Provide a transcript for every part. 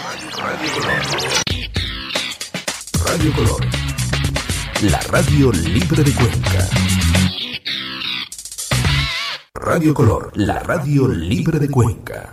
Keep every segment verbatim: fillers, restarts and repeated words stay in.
Radio Color. Radio Color. La radio libre de Cuenca. Radio Color, la radio libre de Cuenca.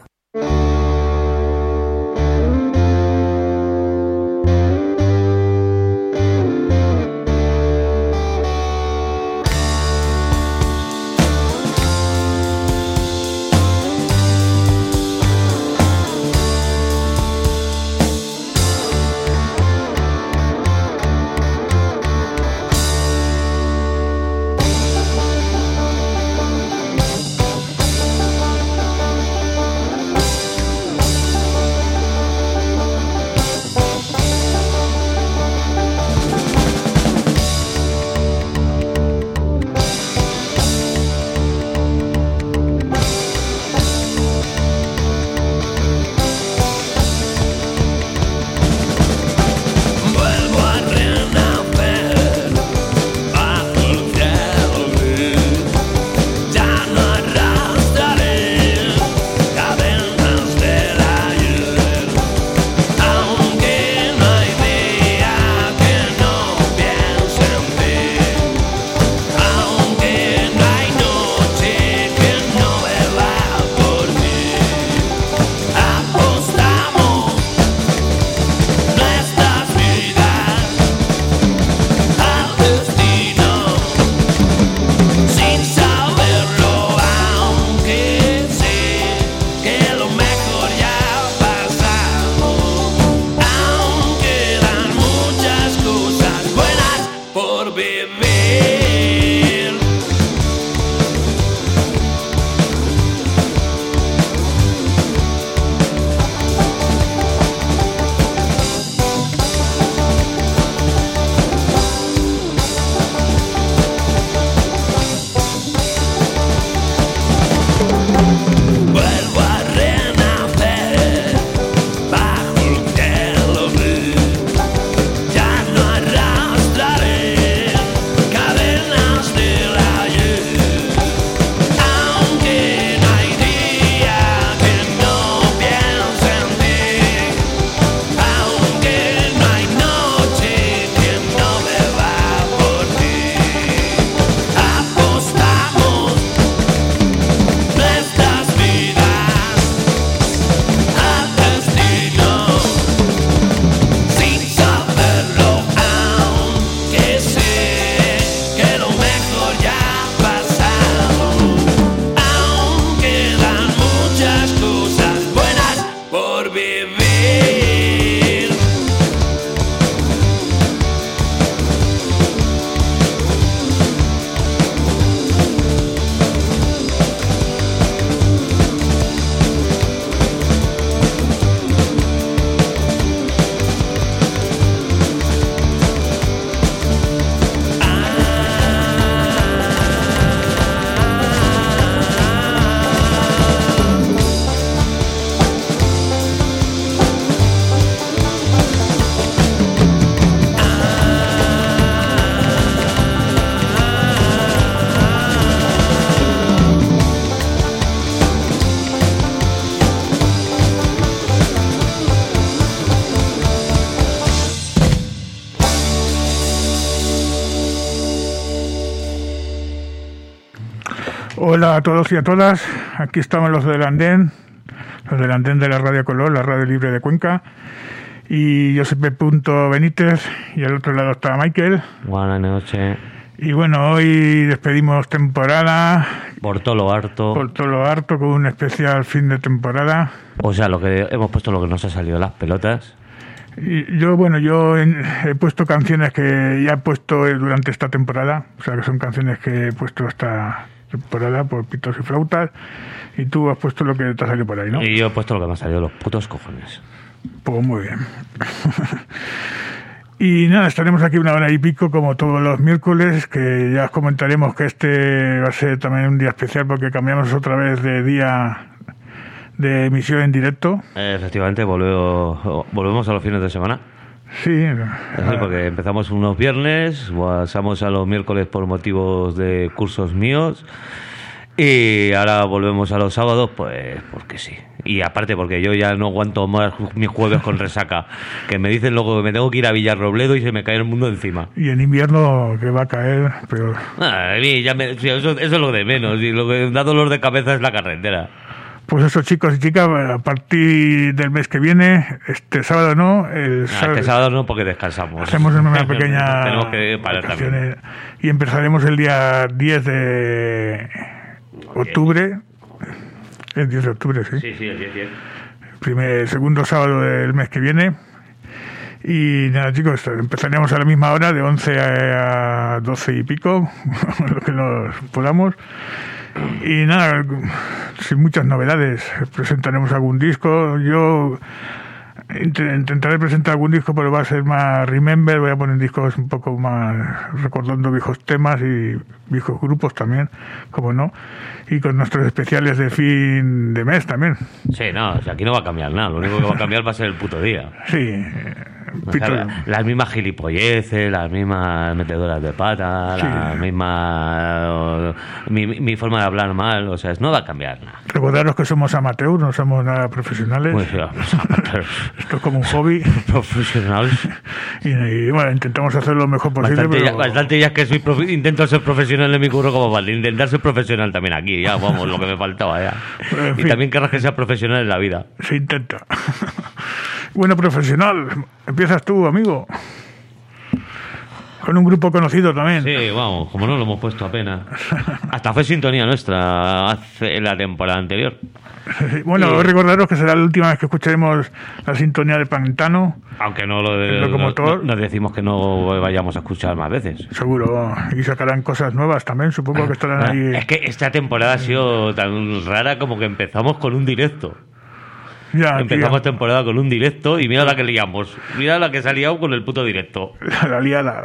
Hola a todos y a todas, aquí estamos los del Andén, los del Andén de la Radio Color, la radio libre de Cuenca, y yo soy Pepe Benítez, y al otro lado está Michael. Buenas noches. Y bueno, hoy despedimos temporada. Por todo lo harto. Por todo lo harto, con un especial fin de temporada. O sea, lo que hemos puesto lo que nos ha salido las pelotas. Y yo, bueno, yo he, he puesto canciones que ya he puesto durante esta temporada, o sea, que son canciones que he puesto esta temporada por pitos y flautas, y tú has puesto lo que te ha salido por ahí, ¿no? Y yo he puesto lo que me ha salido, los putos cojones. Pues muy bien. Y nada, estaremos aquí una hora y pico como todos los miércoles, que ya os comentaremos que este va a ser también un día especial porque cambiamos otra vez de día de emisión en directo. Eh, efectivamente, volvemos, volvemos a los fines de semana. Sí. Es decir, porque empezamos unos viernes, pasamos a los miércoles por motivos de cursos míos Y ahora volvemos a los sábados, pues porque sí. Y aparte porque yo ya no aguanto más mis jueves con resaca, que me dicen luego que me tengo que ir a Villarrobledo y se me cae el mundo encima. Y en invierno que va a caer peor. Ah, a mí ya me, sí, eso, eso es lo de menos, y lo que da dolor de cabeza es la carretera. Pues eso, chicos y chicas, a partir del mes que viene, este sábado no, el Ah, sábado, este sábado no, porque descansamos. hacemos una pequeña Tenemos que parar vacaciones también. y empezaremos el día diez de octubre. El diez de octubre, sí. Sí, sí, el diez, diez. Primer, segundo sábado del mes que viene. Y nada, chicos, empezaremos a la misma hora, de once a doce y pico, lo que nos podamos. Y nada, sin muchas novedades, presentaremos algún disco. Yo int- intentaré presentar algún disco, pero va a ser más remember. Voy a poner discos un poco más recordando viejos temas y viejos grupos también, como no. Y con nuestros especiales de fin de mes también. Sí, no, o sea, aquí no va a cambiar nada. Lo único que va a cambiar va a ser el puto día. Sí, eh, O Pito- sea, las mismas gilipolleces, las mismas metedoras de pata, Sí. la misma... Mi, mi forma de hablar mal, o sea, no va a cambiar nada. recordaros que somos amateurs, no somos nada profesionales. Pues, ya, pues, amateurs, Esto es como un hobby. profesionales. Y, y, bueno, intentamos hacer lo mejor posible. Bastante, ya, pero... bastante ya que soy profe- intento ser profesional en mi curro como para intentar ser profesional también aquí. Ya, vamos, lo que me faltaba ya. En Y fin. también querrás que sea profesional en la vida. Se intenta. Bueno, profesional, empiezas tú, amigo. Con un grupo conocido también. Sí, vamos, como no lo hemos puesto apenas. Hasta fue sintonía nuestra hace la temporada anterior. Bueno, Sí. recordaros que será la última vez que escucharemos la sintonía de Pantano, Aunque no lo de, El locomotor. no- nos decimos que no vayamos a escuchar más veces. seguro. Y sacarán cosas nuevas también, supongo que estarán Ah, ahí. Es que esta temporada ha sido tan rara como que empezamos con un directo. Ya, Empezamos tío, temporada con un directo y mira la que liamos. Mira la que se ha liado con el puto directo. la, la liada.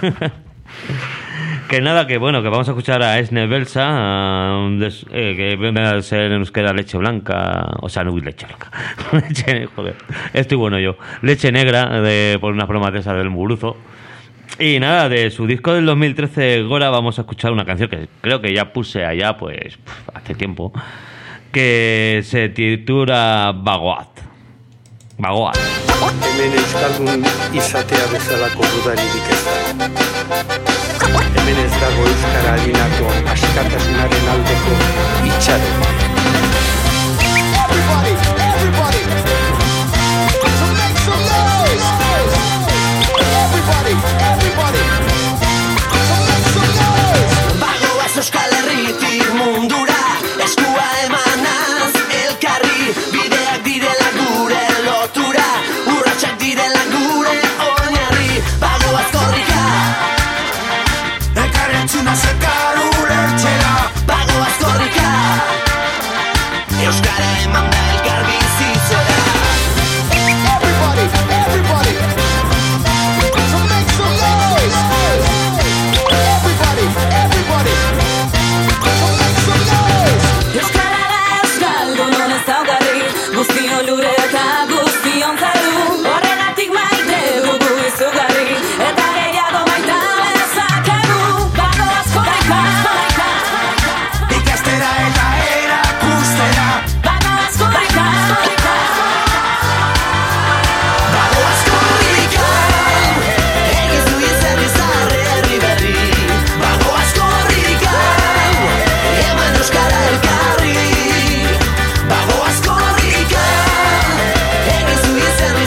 Que nada, que bueno, que vamos a escuchar a Esne Belsa, a un des- eh, que viene a ser en euskera leche blanca, o sea, no leche blanca, leche, joder, estoy bueno yo, leche negra, de, por unas bromas de esas del Muguruzo. Y nada, de su disco del dos mil trece, Gora, vamos a escuchar una canción que creo que ya puse allá, pues, pf, hace tiempo, que se titula Bagoat. Bagoat. Hemen euskaldun izatea bezalako dudaririk ez da. Hemen ez dago euskara adinako askatasunaren aldeko itxaro. Everybody, everybody, so make some noise. Everybody, everybody, so make some noise. Bagoaz Euskal Herritik mundura, eskua emanaz elkarri, bideak direla gure lotura, urratsak direla gure oinarri. Bagoaz korrika, elkarrentzuna zekar ulertzera. Bagoaz korrika, euskara eman da elkar bizitzera. Everybody, everybody, so make some noise. Everybody, everybody, so make some noise. Euskara da euskaldunon ezaugarri, guztion lure eta guztion zaru. Horregatik maite dugu izugarri, eta gehiago baita lezakegu. Bagoaz korrika, Ikastera eta erakustera. bagoaz korrika, Bagoaz korrika, egiz du izan izarre herri berri. Bagoaz korrika, eman euskara elkarri. Bagoaz korrika, egiz du izan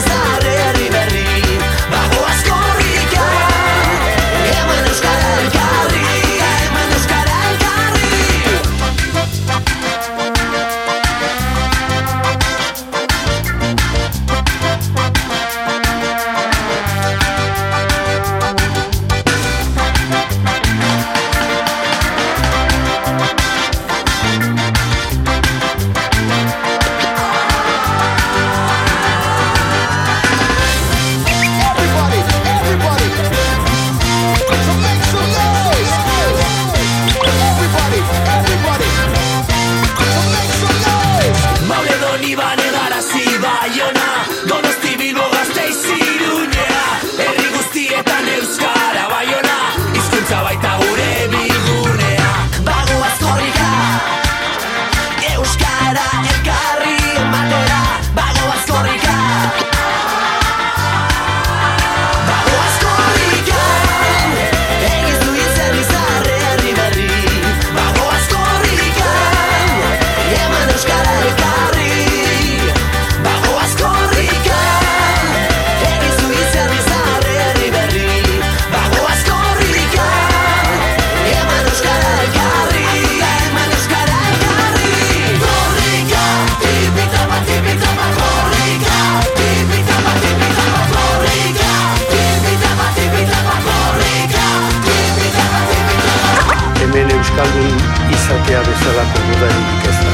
izatea bezalako dudarik ez da.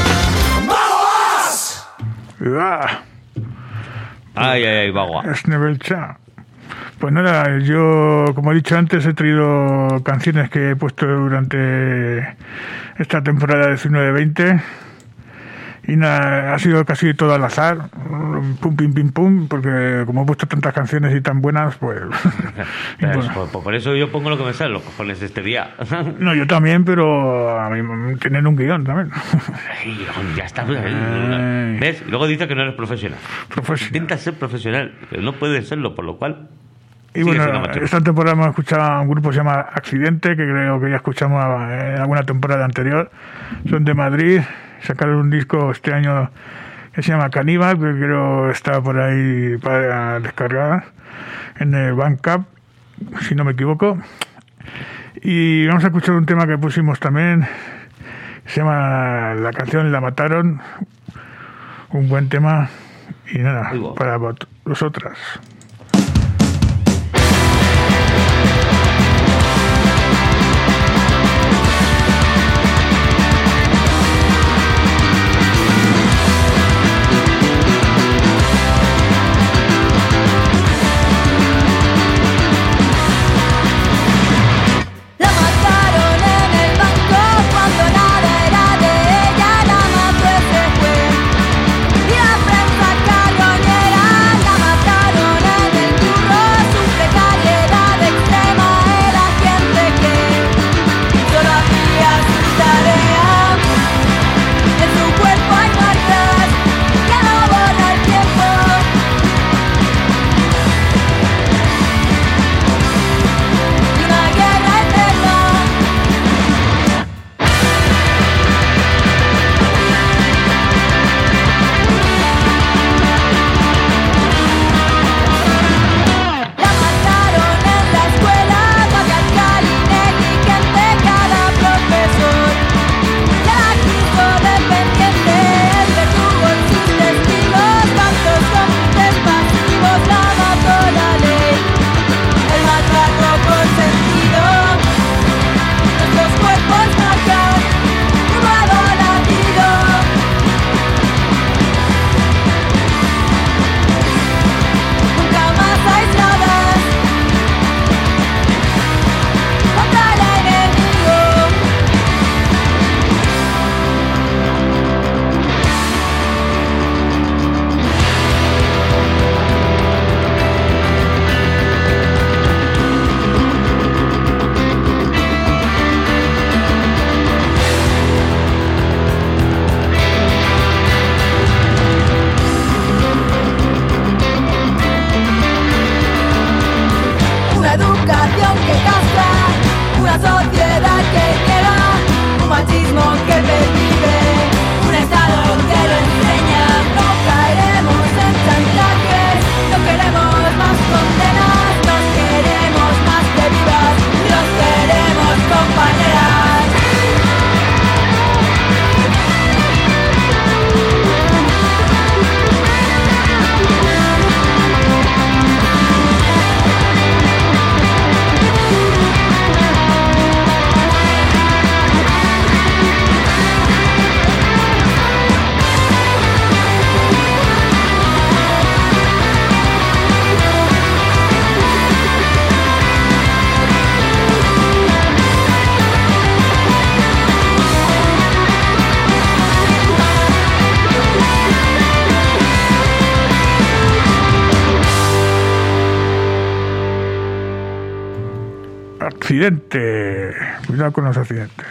Ah, Ay, ay, ay, bagua. Esnebelcha. Pues nada, yo, como he dicho antes, he traído canciones que he puesto durante esta temporada diecinueve veinte. Y nada, ha sido casi todo al azar, pum, pim, pim, pum, porque como he puesto tantas canciones y tan buenas, pues... y Pero bueno. es por, por eso yo pongo lo que me sale, los cojones este día. No, yo también, pero a mí tienen un guión también. Ay, ya está. ¿Ves? Y luego dice que no eres profesional. Profesional. Intentas ser profesional, pero no puedes serlo, por lo cual... Y sigue siendo bueno, amateur. esta temporada hemos escuchado a un grupo que se llama Accidente, que creo que ya escuchamos en alguna temporada anterior. Son de Madrid, sacaron un disco este año que se llama Caníbal, que creo está por ahí para descargar en el Bandcamp, si no me equivoco. Y vamos a escuchar un tema que pusimos también, se llama La canción La mataron, un buen tema, y nada, Muy bueno. para vot- vosotras. La mataron en el banco cuando nada era de ella, la mató y se fue. Y la prensa carroñera la mataron en el curro, su precariedad extrema, era gente que solo hacía su tarea. En su cuerpo hay marcas que no borra el tiempo. Y una guerra eterna. La mataron en la escuela, Macacal y negligente cada profesor. Ya la quiso dependiente, él detuvo en sus testigos, tantos cómplices pasivos, la mató la ley. El maltrato consentido, nuestros cuerpos marcan un nuevo latido. Nunca más aisladas contra el enemigo. Una educación que castra, una sociedad que niega, un machismo que pervive, un estado que lo enseña. No caeremos en chantajes, no queremos más condenas, nos queremos más que vivas, nos queremos compañeras. Accidente. Cuidado con los accidentes.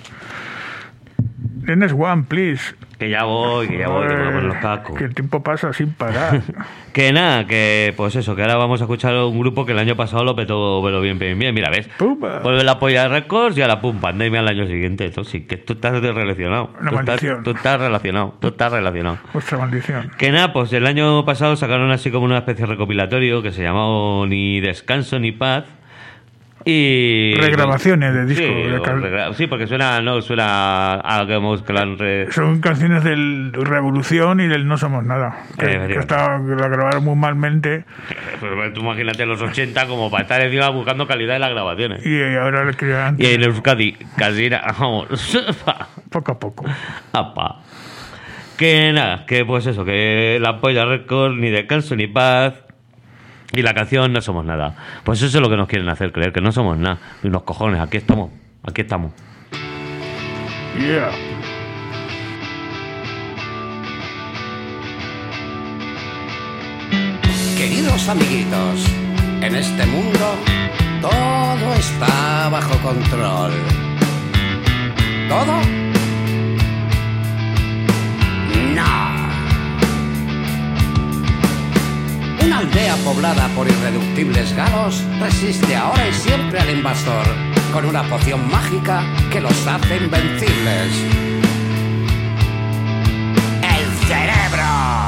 Tienes one, please. Que ya voy, que ya voy, que me voy a poner los cascos. Que el tiempo pasa sin parar. Que nada, que pues eso, que ahora vamos a escuchar un grupo que el año pasado lo petó pero bien, bien, bien. Mira, ¿ves? Pumba. Vuelve la polla de Records y a la pum, pandemia al año siguiente. Tú, sí, que tú estás relacionado. Una tú, estás, maldición. tú estás relacionado, tú estás relacionado. Vuestra maldición. Que nada, pues el año pasado sacaron así como una especie de recopilatorio que se llamó Ni Descanso ni Paz. Y... Regrabaciones de disco. Sí, de o cal- regra- sí, porque suena, no, suena a que hemos que la han re- Son canciones del Revolución y del No Somos Nada. Que, Eh, que, está- que la grabaron muy malmente Pues tú imagínate los ochenta como para estar encima buscando calidad en las grabaciones. y ahora le querían. Y en Euskadi, casi era, vamos, poco a poco. Apa. Que nada, que pues eso, que la Polla Record, ni descanso ni paz, y la canción No Somos Nada. Pues eso es lo que nos quieren hacer creer, que no somos nada. Y unos cojones, aquí estamos, aquí estamos. Yeah. Queridos amiguitos, en este mundo todo está bajo control. ¿Todo? No. Una aldea poblada por irreductibles galos resiste ahora y siempre al invasor con una poción mágica que los hace invencibles. ¡El cerebro!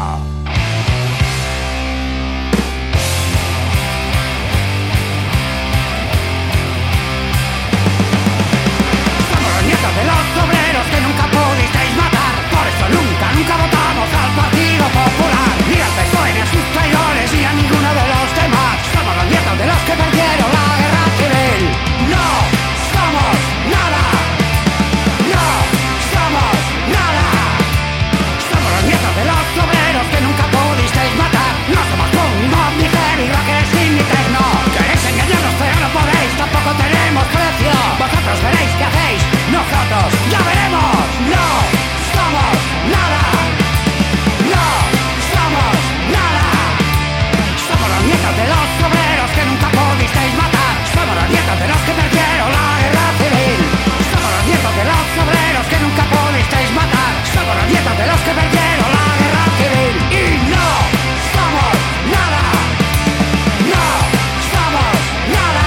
De los obreros que nunca pudisteis matar. Por eso nunca, nunca votamos al Partido Popular, ni al P S O E, ni a sus traidores, ni a ninguno de los demás. Somos los nietos de los que perdieron la guerra civil. No somos nada. No somos nada. Somos los nietos de los obreros que nunca pudisteis matar. No somos punk, ni mob, ni heavy, rockers, ni techno. Queréis engañarnos pero no podéis, tampoco tenemos precio. Vosotros veréis qué hacéis. Nosotros ya veremos. No somos nada. No somos nada. Somos los nietos de los obreros que nunca pudisteis matar. Somos los nietos de los que perdieron la guerra civil. Somos los nietos de los obreros que nunca pudisteis matar. Somos los nietos de los que perdieron la guerra civil. Y no somos nada. No somos nada.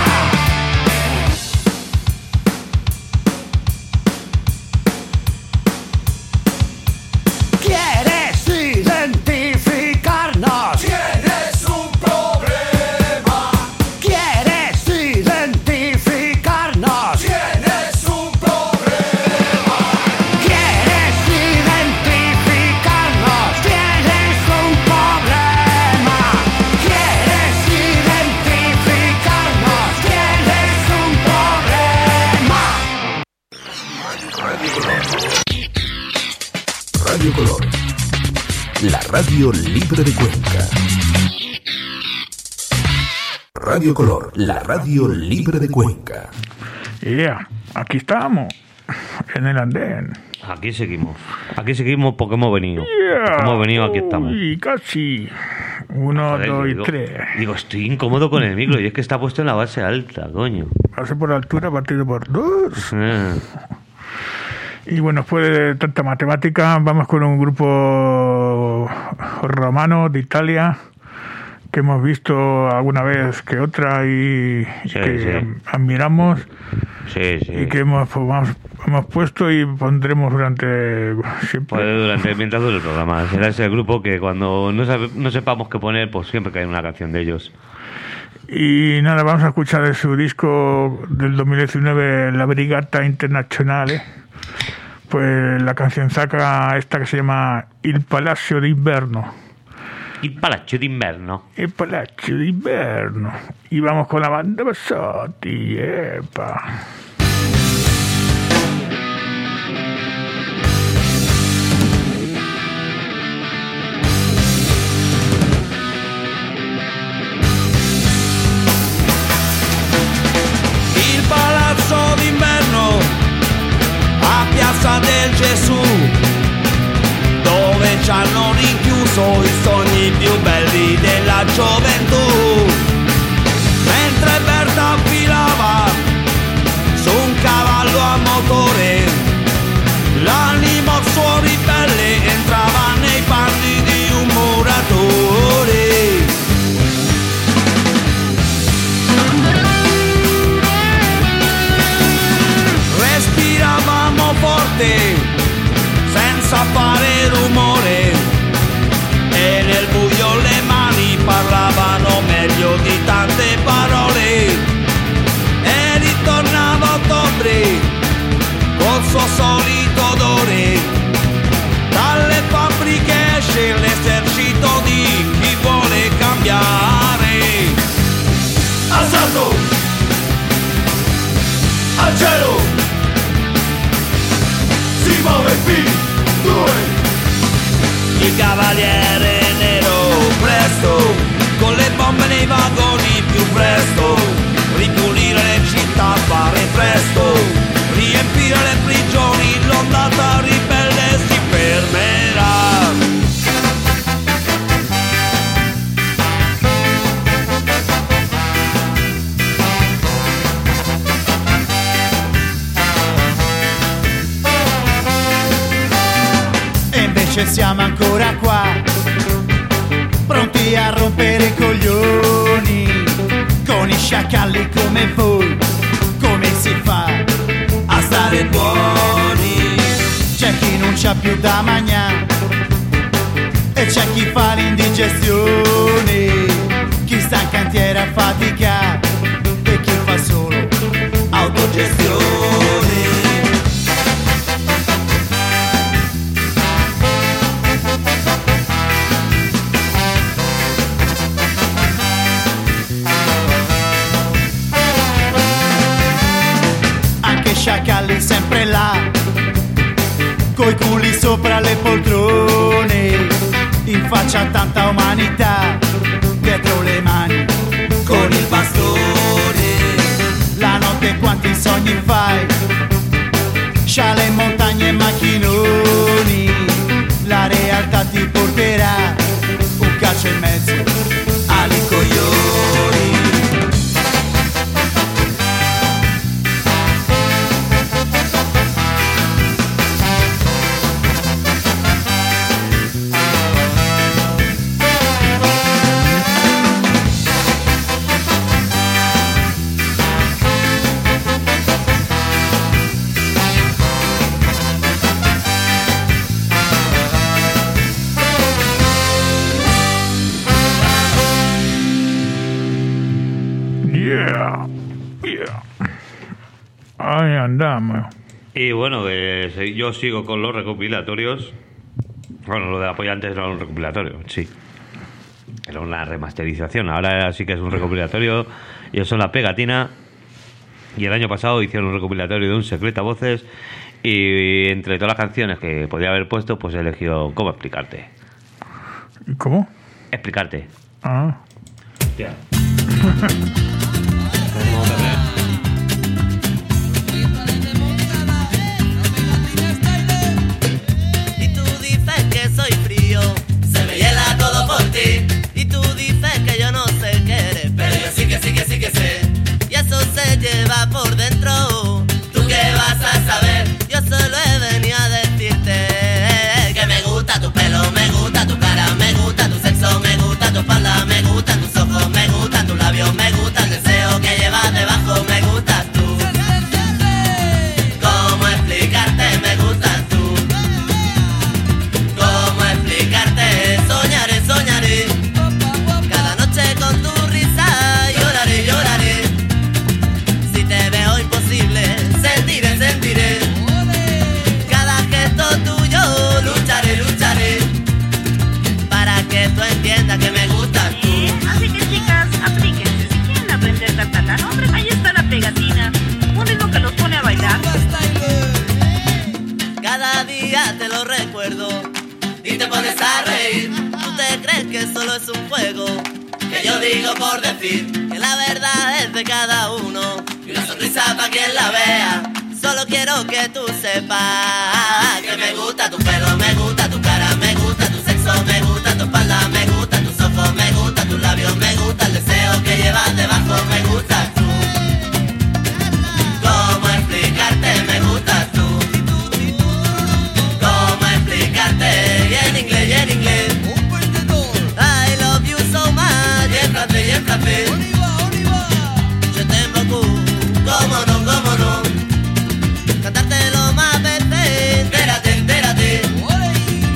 ¿Quieres identificarnos? Tienes un problema. ¿Quieres identificarnos? Tienes un problema. ¿Quieres identificarnos? Tienes un problema. ¿Quieres identificarnos? Tienes un problema. Radio Color, la radio libre de Cuenca. Radio Color, la radio libre de Cuenca. Yeah. Aquí estamos, en el andén. Aquí seguimos. Aquí seguimos porque hemos venido. Yeah. Porque hemos venido, aquí estamos. Uy, casi. Uno, Joder, dos y digo, tres. Digo, estoy incómodo con el micro y es que está puesto en la base alta, coño. Pase por altura, partido por dos. Eh. Y bueno, después de tanta matemática, vamos con un grupo romano de Italia que hemos visto alguna vez que otra y Sí, que sí. admiramos Sí, sí. y que hemos, hemos, hemos puesto y pondremos durante siempre. Pues durante, mientras dure el programa. Será ese grupo que cuando no, sabe- no sepamos qué poner, pues siempre cae una canción de ellos. Y nada, vamos a escuchar de su disco del dos mil diecinueve, La Brigata Internazionale. Pues la canción saca esta que se llama Il Palacio d'Inverno. Il Palazzo d'Inverno. Il Palacio d'Inverno. Y vamos con la banda Bassotti. Epa. Il palazzo d'inverno a Piazza del Gesù, dove ci hanno rinchiuso i sogni più belli della gioventù. Mentre Berta affilava cavaliere nero. Presto, con le bombe nei vagoni più presto, ripulire le città, fare presto, riempire le prigioni, l'ondata ribelle si fermerà. E invece siamo ancora qua, pronti a rompere i coglioni, con i sciacalli come voi. Come si fa a stare buoni? C'è chi non c'ha più da mangiare e c'è chi fa l'indigestione, chi sta in cantiere a fatica e chi fa solo autogestione. Sciacalli sempre là, coi culi sopra le poltrone, in faccia tanta umanità, dietro le mani con il bastone. La notte quanti sogni fai, sciale in montagne e macchinoni, la realtà ti porterà un calcio in mezzo ai coglioni. Ahí andamos. Y bueno, que yo sigo con los recopilatorios. Bueno, lo de apoyo antes era un recopilatorio, sí. Era una remasterización. Ahora sí que es un recopilatorio. Y eso es la pegatina. Y el año pasado hicieron un recopilatorio de un secreto a voces. Y entre todas las canciones que podía haber puesto, pues he elegido ¿Cómo explicarte? ¿Cómo? Explicarte. Ah. Hostia. Y tú dices que soy frío, se me hiela todo por ti. Y tú dices que yo no sé qué eres, pero yo sí que sí que sí que sé. Y eso se lleva por dentro. ¿Tú qué vas a saber? Yo solo he venido a decirte que me gusta tu pelo, me gusta tu cara, me gusta tu sexo, me gusta tu espalda, me gustan tus ojos, me gustan tus labios, me gusta el deseo que llevas debajo, me gustas tú. ¿Cómo explicarte? Me gustas tú. ¿Cómo explicarte? Soñaré, soñaré. Cada noche con tu risa lloraré, lloraré. Si te veo imposible, sentiré, sentiré. Cada gesto tuyo lucharé, lucharé. Para que tú entiendas que me gustas tú. Así que chicas, aplíquense. Si quieren aprender catalán, hombre, ahí está la pegatina. Un ritmo que los pone a bailar. Cada día te lo recuerdo y te pones a reír. Tú te crees que solo es un juego que yo digo por decir, que la verdad es de cada uno y una sonrisa pa' quien la vea. Solo quiero que tú sepas que me gusta tu pelo, me gusta tu cara, me gusta tu sexo, me gusta tu espalda, me gustan tus ojos, me gustan tus labios, me gusta el deseo que llevas debajo, me gustas tú. ¿Cómo explicarte? Me gustas tú. ¿Cómo explicarte? Y en inglés, y en inglés. I love you so much. Y en francés, y en francés. Je t'aime beaucoup. ¿Cómo no, cómo no? Cantártelo más veces. Entérate, entérate.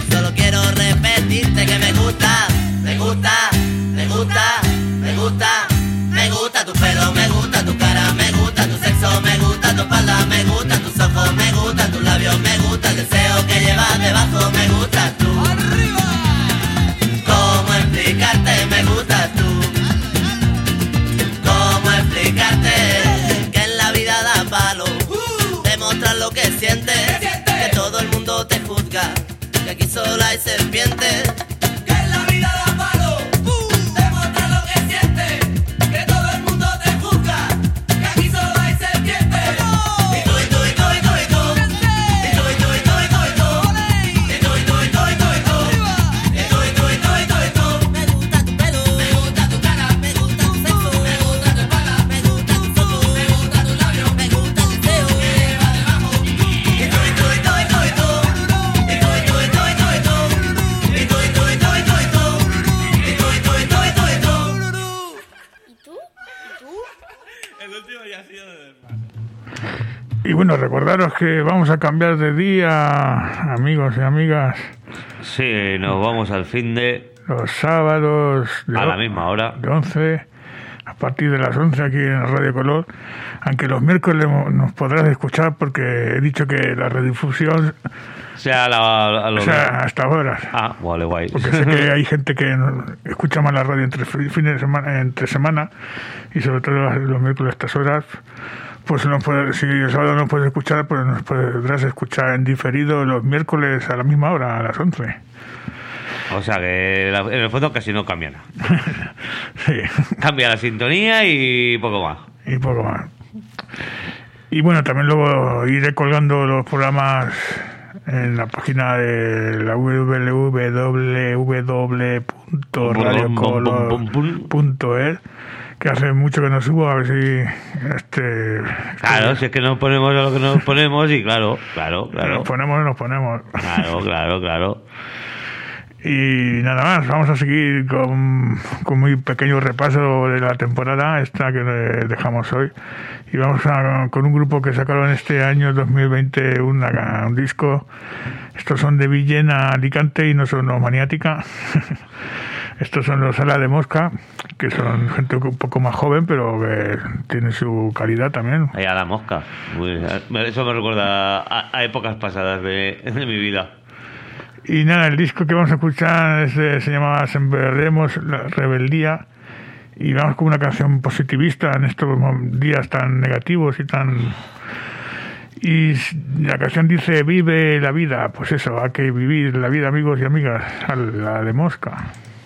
Y bueno, recordaros que vamos a cambiar de día, amigos y amigas. Sí, nos vamos al fin de... Los sábados... De a la misma hora. De once, a partir de las once aquí en Radio Color. Aunque los miércoles nos podrás escuchar porque he dicho que la redifusión... sea, la, a lo o sea hasta ahora. Ah, vale, guay. Porque sé que hay gente que escucha más la radio entre fines de semana, entre semana y sobre todo los miércoles a estas horas. Pues no puede, si el sábado no puedes escuchar, pues nos podrás escuchar en diferido los miércoles a la misma hora, a las once. O sea que en el fondo casi no cambia nada. Sí. Cambia la sintonía y poco más. Y poco más. Y bueno, también luego iré colgando los programas en la página de la w w w punto radio color punto es, que hace mucho que no subo, a ver si este claro, si es que nos ponemos a lo que nos ponemos y claro, claro, claro. Nos ponemos, nos ponemos. Claro, claro, claro. Y nada más, vamos a seguir con, con muy pequeño repaso de la temporada esta que dejamos hoy. Y vamos a, con un grupo que sacaron este año dos mil veinte una, un disco. Estos son de Villena, Alicante, y no son los Maniática. Estos son los Ala de Mosca, que son gente un poco más joven, pero que tiene su calidad también. Ahí a la mosca. Eso me recuerda a, a épocas pasadas de, de mi vida. Y nada, el disco que vamos a escuchar es de, se llama Sembraremos la Rebeldía, y vamos con una canción positivista en estos días tan negativos y tan... Y la canción dice: vive la vida. Pues eso, hay que vivir la vida, amigos y amigas, a la de Mosca.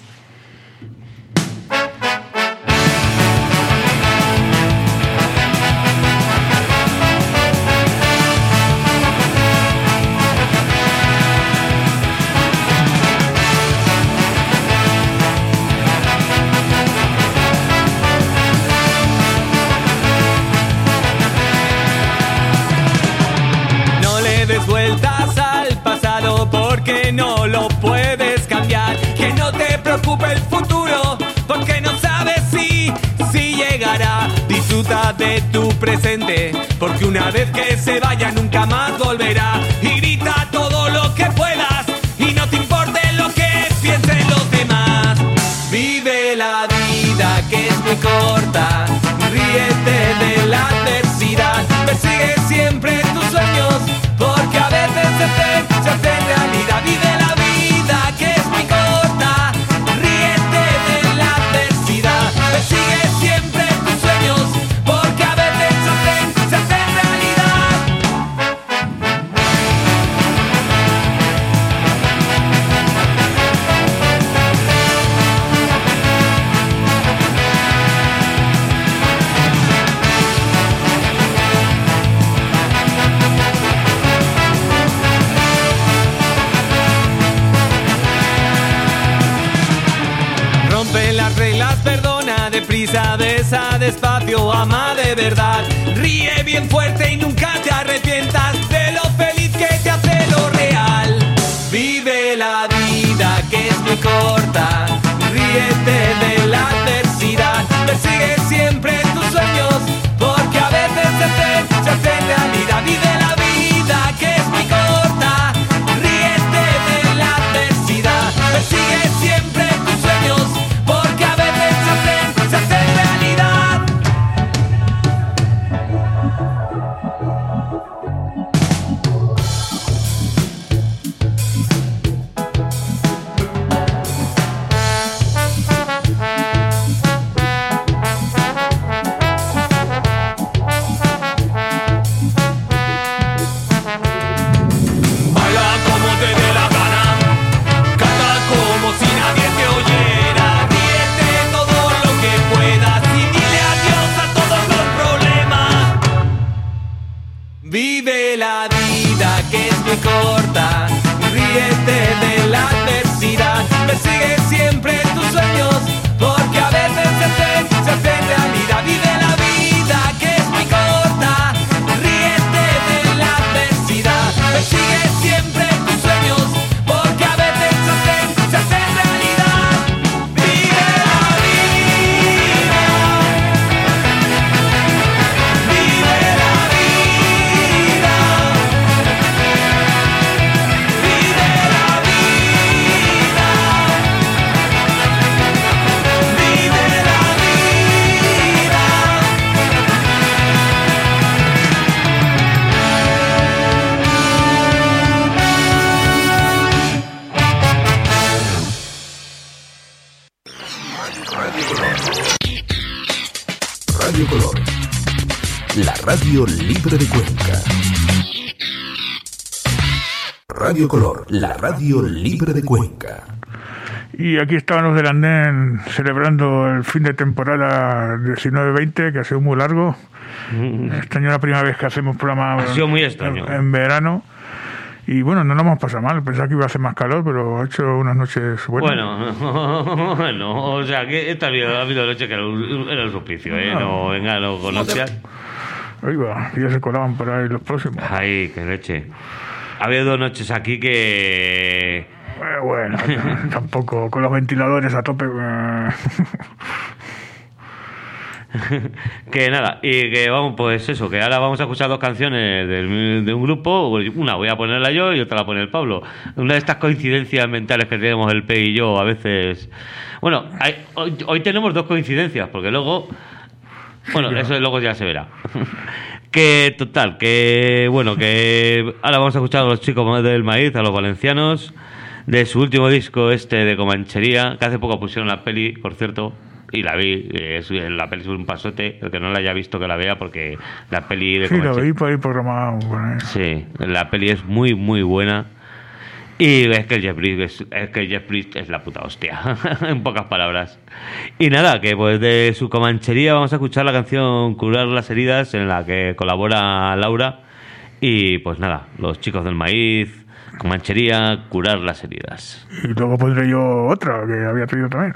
Vueltas al pasado porque no lo puedes cambiar. Que no te preocupe el futuro porque no sabes si, si llegará. Disfruta de tu presente porque una vez que se vaya nunca más volverá. Y grita todo lo que puedas y no te importe lo que piensen los demás. Vive la vida que es muy corta, ríete de la adversidad, persigue siempre tus sueños porque a veces se hacen, se hacen realidad. Vive la vida que es muy corta, ríete de la adversidad, persigue siempre tus sueños porque a veces se hacen, se hacen realidad. Las reglas, perdona deprisa, besa despacio, ama de verdad, ríe bien fuerte y nunca te arrepientas de lo feliz que te hace lo real. Vive la vida que es muy corta, ríete de la adversidad, persigue siempre tus sueños porque a veces se hacen, se hacen realidad. Vive la vida que es muy corta, ríete de la adversidad, persigue siempre tus sueños porque a veces se hacen, se hacen realidad. Baila como te dé la gana, canta como si nadie te oyera, ríete todo lo que puedas y dile adiós a todos los problemas. Vive la vida que es muy corta, ríete de la adversidad, persigue siempre tus sueños porque a veces se hacen, se hacen realidad. Vive la vida que es muy corta, ríete de la adversidad, persigue siempre tus sueños porque a veces se hacen, se hacen realidad. Vive la vida, vive Radio Color. Radio Color. La radio libre de Cuenca. Radio Color, la radio libre de Cuenca. Y aquí estaban los del andén celebrando el fin de temporada diecinueve veinte, que ha sido muy largo. Este año es la primera vez que hacemos programa ha sido muy extraño. En, en verano. Y bueno, no nos hemos pasado mal. Pensaba que iba a hacer más calor, pero ha hecho unas noches buenas. Bueno, bueno, o sea, que esta ha habido, ha habido noches que era un, era un suplicio, ¿eh? No, no venga, no conocías. Ahí va, ya se colaban por ahí los próximos. Ay, qué leche. Ha habido dos noches aquí que... Eh, bueno, tampoco con los ventiladores a tope. Que nada, y que vamos, pues eso, que ahora vamos a escuchar dos canciones de, de un grupo. Una voy a ponerla yo y otra la pone el Pablo. Una de estas coincidencias mentales que tenemos el P y yo a veces. Bueno, hay, hoy, hoy tenemos dos coincidencias, porque luego... Bueno, eso luego ya se verá. Que total, que bueno, que ahora vamos a escuchar a los chicos del maíz, a los valencianos, de su último disco este de Comanchería, que hace poco pusieron la peli, por cierto, y la vi. Es, la peli es un pasote, el que no la haya visto que la vea, porque la peli de sí, Comanchería... Sí, lo vi por ahí programado. Bueno. Sí, la peli es muy, muy buena. Y es que el Jeff Bridge es, es que Jeff Bridge es la puta hostia, en pocas palabras. Y nada, que pues de su Comanchería vamos a escuchar la canción Curar las heridas, en la que colabora Laura. Y pues nada, los chicos del maíz, Comanchería, Curar las heridas. Y luego pondré yo otra que había traído también.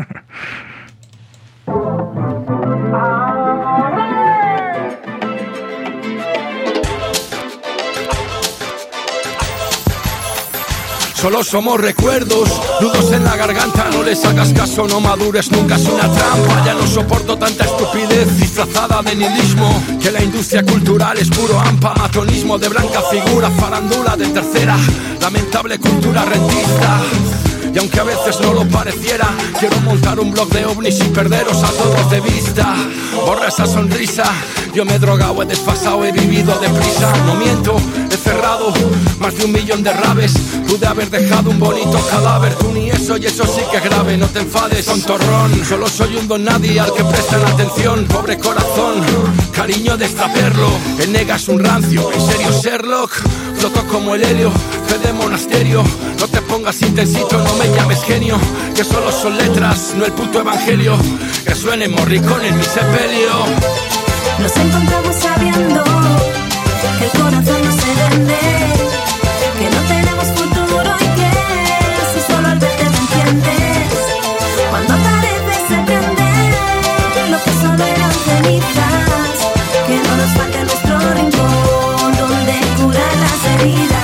Solo somos recuerdos, nudos en la garganta. No les hagas caso, no madures, nunca es una trampa. Ya no soporto tanta estupidez disfrazada de nihilismo. Que la industria cultural es puro ampa, matonismo de blanca figura, farándula de tercera, lamentable cultura rentista. Y aunque a veces no lo pareciera, quiero montar un blog de ovnis y perderos a todos de vista. Borra esa sonrisa, yo me he drogado, he desfasado, he vivido deprisa. No miento, he cerrado más de un millón de rabes. Pude haber dejado un bonito cadáver. Tú ni eso, y eso sí que es grave. No te enfades, tontorrón. Solo soy un don nadie al que prestan atención. Pobre corazón, cariño de extraperlo. El nega es un rancio, en serio Sherlock. Floto como el helio, fe de monasterio. No te pongas intensito, no me llames genio, que solo son letras, no el puto evangelio. Que suene Morricón en mi sepelio. Nos encontramos sabiendo que el corazón no se vende, que no tenemos futuro y que si solo al verte me entiendes. Cuando apareces se prende lo que solo eran cenizas, que no nos falte nuestro rincón donde curar las heridas.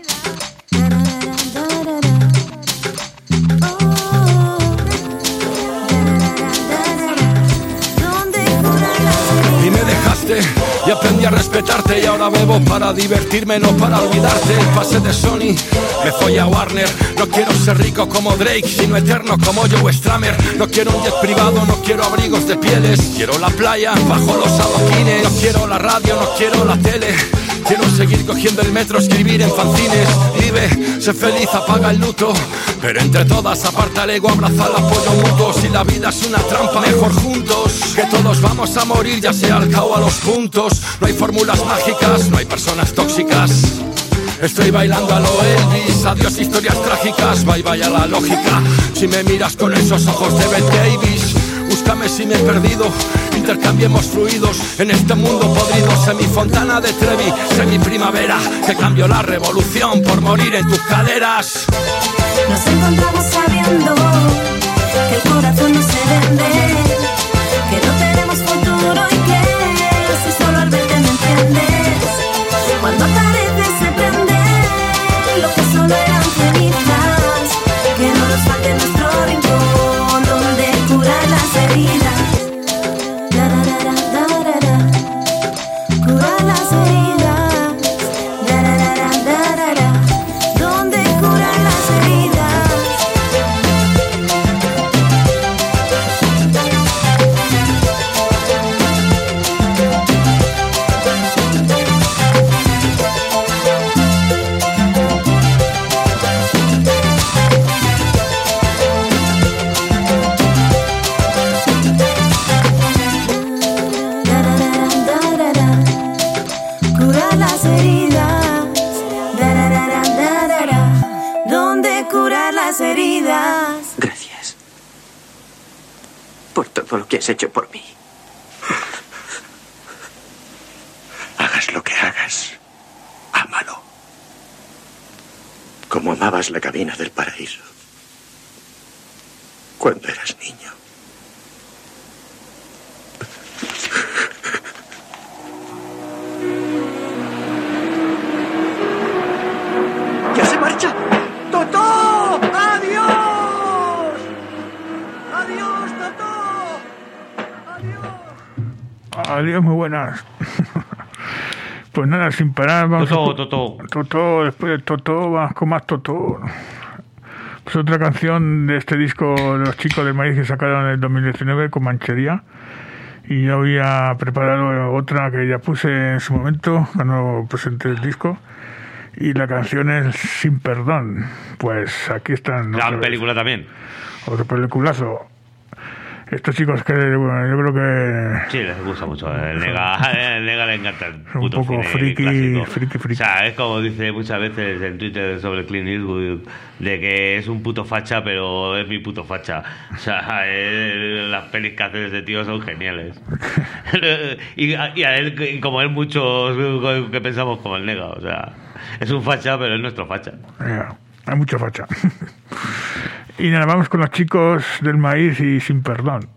Y aprendí a respetarte y ahora bebo para divertirme, no para olvidarte. El pase de Sony, me folla Warner. No quiero ser rico como Drake, sino eterno como Joe Stramer. No quiero un jet privado, no quiero abrigos de pieles. Quiero la playa bajo los adoquines. No quiero la radio, no quiero la tele. Quiero seguir cogiendo el metro, escribir en fanzines. Vive, sé feliz, apaga el luto. Pero entre todas aparta el ego, abraza el apoyo mutuo. Si la vida es una trampa, mejor juntos. Que todos vamos a morir, ya sea al cabo a los puntos. No hay fórmulas mágicas, no hay personas tóxicas. Estoy bailando a lo Elvis, adiós historias trágicas. Bye bye a la lógica, si me miras con esos ojos de Bette Davis. Búscame si me he perdido, intercambiemos fluidos en este mundo podrido. Sé mi Fontana de Trevi, sé mi primavera, que cambió la revolución por morir en tus caderas. Nos encontramos sabiendo que el corazón no se vende, que no tenemos futuro y que si solo al verte me entiendes. Cuando apareces se prende lo que solo eran cenizas, que no nos falte nuestro rincón donde curar las heridas. Curar las heridas, donde curar las heridas. por todo lo que has hecho por mí. Hagas lo que hagas, ámalo. Como amabas la cabina del paraíso cuando eras niño. ¡Ya se marcha! ¡Totó! ¡Adiós! ¡Adiós, Totó! ¡Adiós! Adiós, muy buenas. Pues nada, sin parar vamos Totó, a... Totó. Totó, después de Totó, vamos con más Totó. Pues otra canción de este disco de los Chicos del Maíz que sacaron en el dos mil diecinueve con Manchería. Y yo había preparado otra que ya puse en su momento cuando presenté el disco. Y la canción es Sin Perdón. Pues aquí están. Gran película también. Otro peliculazo. Estos chicos que, bueno, yo creo que... Sí, les gusta mucho. El Nega, el Nega le encanta el un puto poco cine friki, clásico. friki, friki. O sea, es como dice muchas veces en Twitter sobre Clint Eastwood, de que es un puto facha, pero es mi puto facha. O sea, él, las pelis que hace ese tío son geniales. y, a, y a él, como él, muchos que pensamos como el Nega. O sea, es un facha, pero es nuestro facha. Yeah, hay mucha facha. Y nada, vamos con los Chicos del Maíz y Sin Perdón.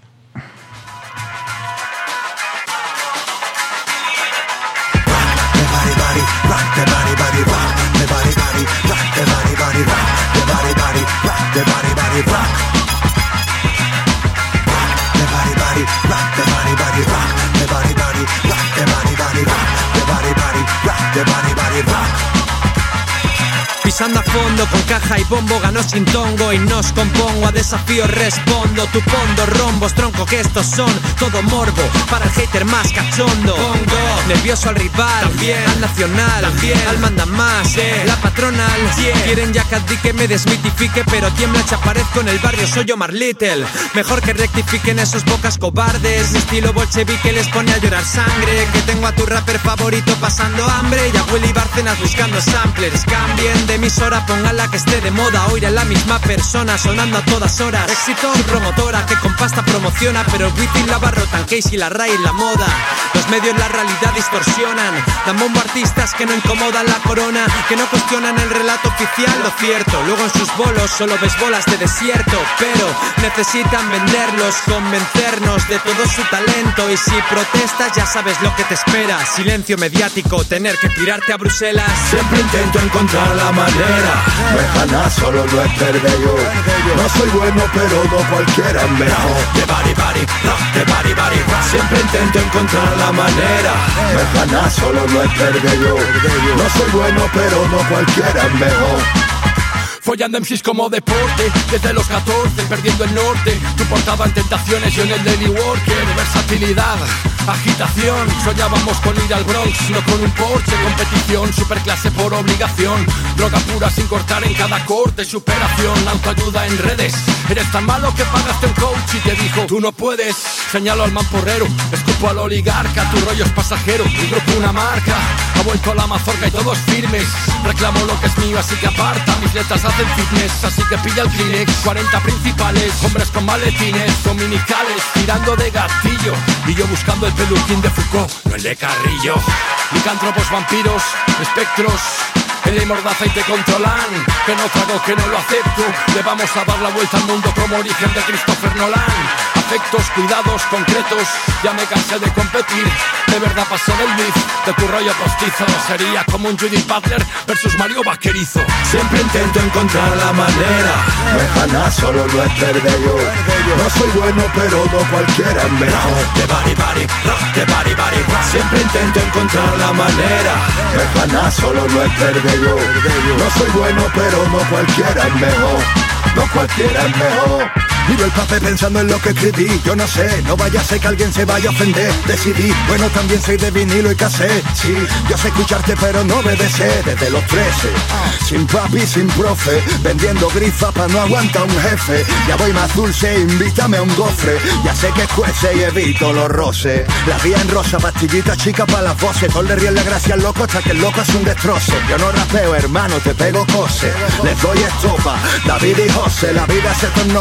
Pisando a fondo con caja y bombo, ganó sin tongo y nos compongo, a desafío respondo, tu pondo, rombos, tronco que estos son todo morbo, para el hater más cachondo. Pongo nervioso al rival, también al nacional, también al manda más, yeah. La patronal, yeah. Quieren ya que me desmitifique, pero tiembla chaparezco en el barrio, soy Omar Little. Mejor que rectifiquen esos bocas cobardes, mi estilo bolchevique les pone a llorar sangre. Que tengo a tu rapper favorito pasando hambre y a Willy Bárcenas buscando samplers. Cambien de emisora, pongan la que esté de moda, oirá la misma persona sonando a todas horas. Éxito y promotora que con pasta promociona, pero el wifi la barrotan, Casey, la raíz, la moda. Los medios la realidad distorsionan, dan bombo a artistas que no incomodan la corona, que no cuestionan el relato oficial, lo cierto. Luego en sus bolos solo ves bolas de desierto, pero necesitan venderlos, convencernos de todo su talento. Y si protestas ya sabes lo que te espera, silencio mediático, tener que tirarte a Bruselas. Siempre intento encontrar la manera, no es ganar, solo lo es perder yo. No soy bueno pero no cualquiera es mejor. De bari bari, de bari bari, siempre intento encontrar la manera, no es ganar, solo lo es perder yo. No soy bueno pero no cualquiera es mejor. Follando M Cs como deporte, desde los catorce, perdiendo el norte. Tu portaba en tentaciones, yo en el Daily Worker. Versatilidad, agitación, soñábamos con ir al Bronx, no con un Porsche. Competición, superclase por obligación, droga pura sin cortar en cada corte. Superación, autoayuda en redes. Eres tan malo que pagaste un coach y te dijo, tú no puedes. Señalo al mamporrero, escupo al oligarca. Tu rollo es pasajero, mi grupo una marca. Ha vuelto la mazorca y todos firmes. Reclamo lo que es mío, así que aparta. Mis letras hacen fitness, así que pilla el Kleenex. Cuarenta principales, hombres con maletines dominicales, tirando de gatillo. Y yo buscando el peluquín de Foucault, no el de Carrillo. Licántropos, vampiros, espectros, el de mordaza y te controlan. Que no trago, que no lo acepto. Le vamos a dar la vuelta al mundo como origen de Christopher Nolan. Afectos, cuidados, concretos, ya me cansé de competir. De verdad pasó del beef, de tu rollo postizo. Sería como un Judith Butler versus Mario Vaquerizo. Siempre intento encontrar la manera, no es ganar, solo lo es perder yo. No soy bueno pero no cualquiera es mejor. De bari bari, de bari bari, siempre intento encontrar la manera, no es ganar, solo lo es perder yo. No soy bueno pero no cualquiera es mejor. No cualquiera es mejor. Miro el papel pensando en lo que escribí. Yo no sé, no vaya a ser que alguien se vaya a ofender. Decidí, bueno también soy de vinilo y cassette. Sí, yo sé escucharte pero no obedecer. Desde los trece, sin papi, sin profe, vendiendo grifa pa' no aguantar un jefe. Ya voy más dulce, invítame a un gofre. Ya sé que es juece y evito los roces. La vía en rosa, pastillita chica pa' las voces. Todo le ríen la gracia al loco hasta que el loco es un destroce. Yo no rapeo, hermano, te pego cose. Les doy estopa, David y José. La vida se tornó costosa.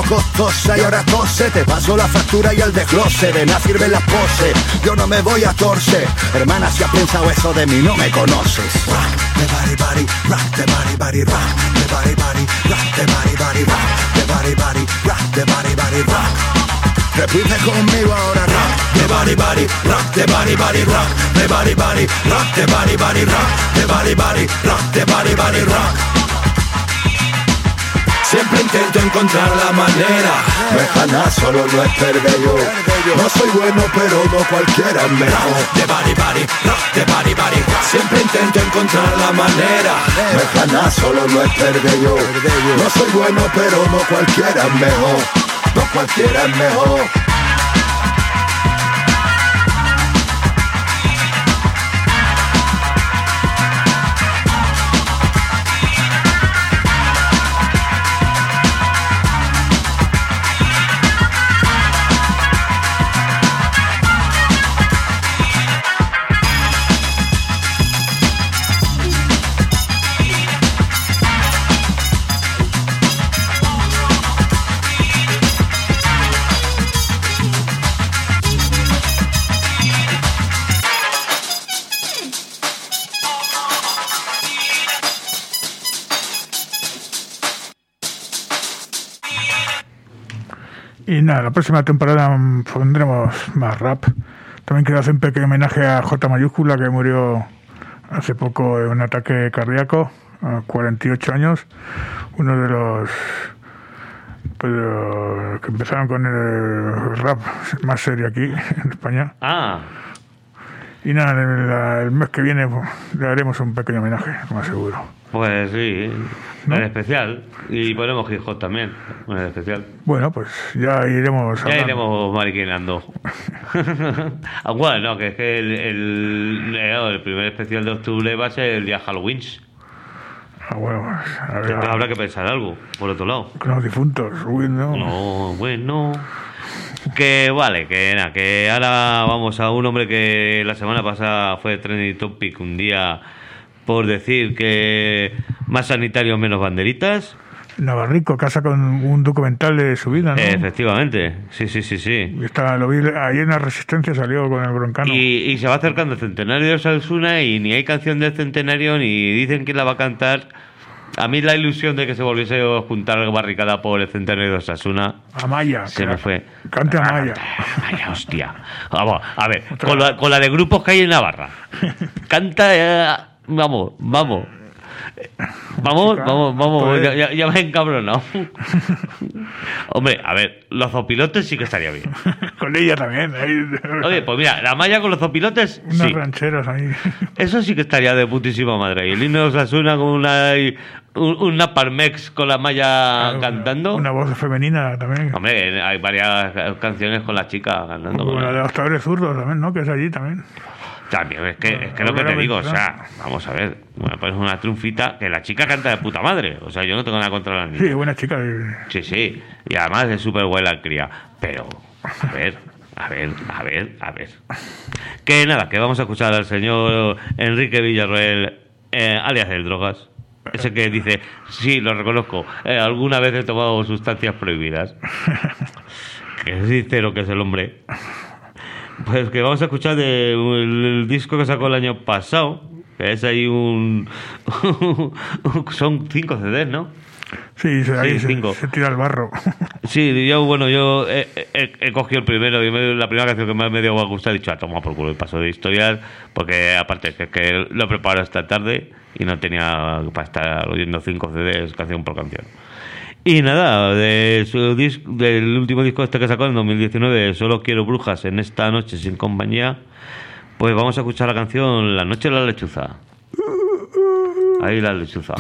cosa y ahora tose. Te paso la factura y el desglose, de nada sirven las poses. Yo no me voy a torcer. Hermana, si has pensado eso de mí, no me conoces. Rock the body body, rock the body body, rock the body body, rock the body body, rock the body body, rock the body body, rock. Repite conmigo ahora, rock the body body, rock the body body, rock the body body, rock the body body, rock the body body, rock the body body, rock. Siempre intento encontrar la manera, no es ganar, solo no es perder yo. No soy bueno, pero no cualquiera es mejor. Rock the body body, rock the body body, rock. Siempre intento encontrar la manera, no es ganar, solo no es perder yo. No soy bueno, pero no cualquiera es mejor. No cualquiera es mejor. Y nada, la próxima temporada pondremos más rap. También quiero hacer un pequeño homenaje a J mayúscula, que murió hace poco en un ataque cardíaco, a cuarenta y ocho años. Uno de los, pues, de los que empezaron con el rap más serio aquí en España. Ah. Y nada, el, el mes que viene pues, le haremos un pequeño homenaje, más seguro. Pues sí, ¿no? En especial. Y ponemos hip hop también, en el especial. Bueno, pues ya iremos Ya hablando. iremos mariquinando. Ah, bueno, no, que es que el, el, el primer especial de octubre va a ser el día Halloween. Ah, bueno, pues, a ver, Entonces habrá que pensar algo, por otro lado. con los difuntos, uy, no. No, bueno. Que vale, que nada, que ahora vamos a un hombre que la semana pasada fue trending topic un día por decir que más sanitario, menos banderitas. Navarrico, casa con un documental de su vida, ¿no? Efectivamente, sí, sí, sí, sí. Y está, lo vi ahí en la Resistencia, salió con el broncano. Y, y se va acercando el centenario de Osasuna y ni hay canción del centenario ni dicen quién la va a cantar. A mí la ilusión de que se volviese a juntar barricada por el centenario de Osasuna Amaya, se me fue. Cante Amaya. Amaya, hostia. Vamos, a ver, con la, con la de grupos que hay en Navarra. Canta, eh, vamos, vamos. Vamos, vamos, vamos, ya, ya, ya me he encabronado. Hombre, a ver, los zopilotes sí que estaría bien. Con ella también. Ahí. Oye, pues mira, la malla con los zopilotes, Unas sí. rancheras ahí. Eso sí que estaría de putísima madre. Y el himno de Osasuna con una, un- una Parmex con la malla cantando. Una voz femenina también. Hombre, hay varias canciones con la chica cantando. Como con la la- de los Tabores Zurdos también, ¿no? Que es allí también. También, es que, es que lo que te digo, o sea, vamos a ver, bueno, pues una triunfita, que la chica canta de puta madre, o sea, yo no tengo nada contra la niña. Sí, buena chica. Sí, sí, y además es súper buena la cría, pero, a ver, a ver, a ver, a ver. Que nada, que vamos a escuchar al señor Enrique Villarroel, eh, alias el Drogas, ese que dice, sí, lo reconozco, eh, alguna vez he tomado sustancias prohibidas. Que es sincero que es el hombre. Pues que vamos a escuchar de el, el disco que sacó el año pasado, que es ahí un... son cinco C Ds, ¿no? Sí, se, ahí Sí, se, cinco. se tira al barro. Sí, yo, bueno, yo he, he- he cogido el primero, y me- la primera canción que más me dio a gustar, he dicho, a tomar por culo el paso de historias, porque aparte que, que lo he preparado esta tarde y no tenía para estar oyendo cinco C Ds canción por canción. Y nada, de su dis- del último disco este que sacó en dos mil diecinueve, Solo quiero brujas en esta noche sin compañía, pues vamos a escuchar la canción La noche de la lechuza. Ahí la lechuza.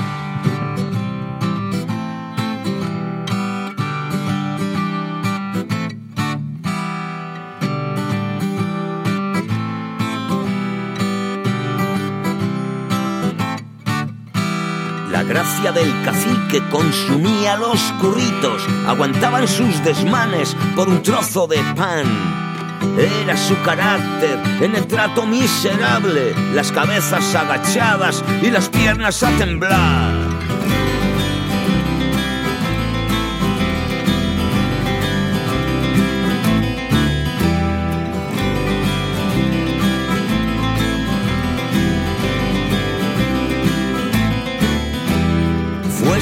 La gracia del cacique consumía los curritos, aguantaban sus desmanes por un trozo de pan. Era su carácter en el trato miserable, las cabezas agachadas y las piernas a temblar.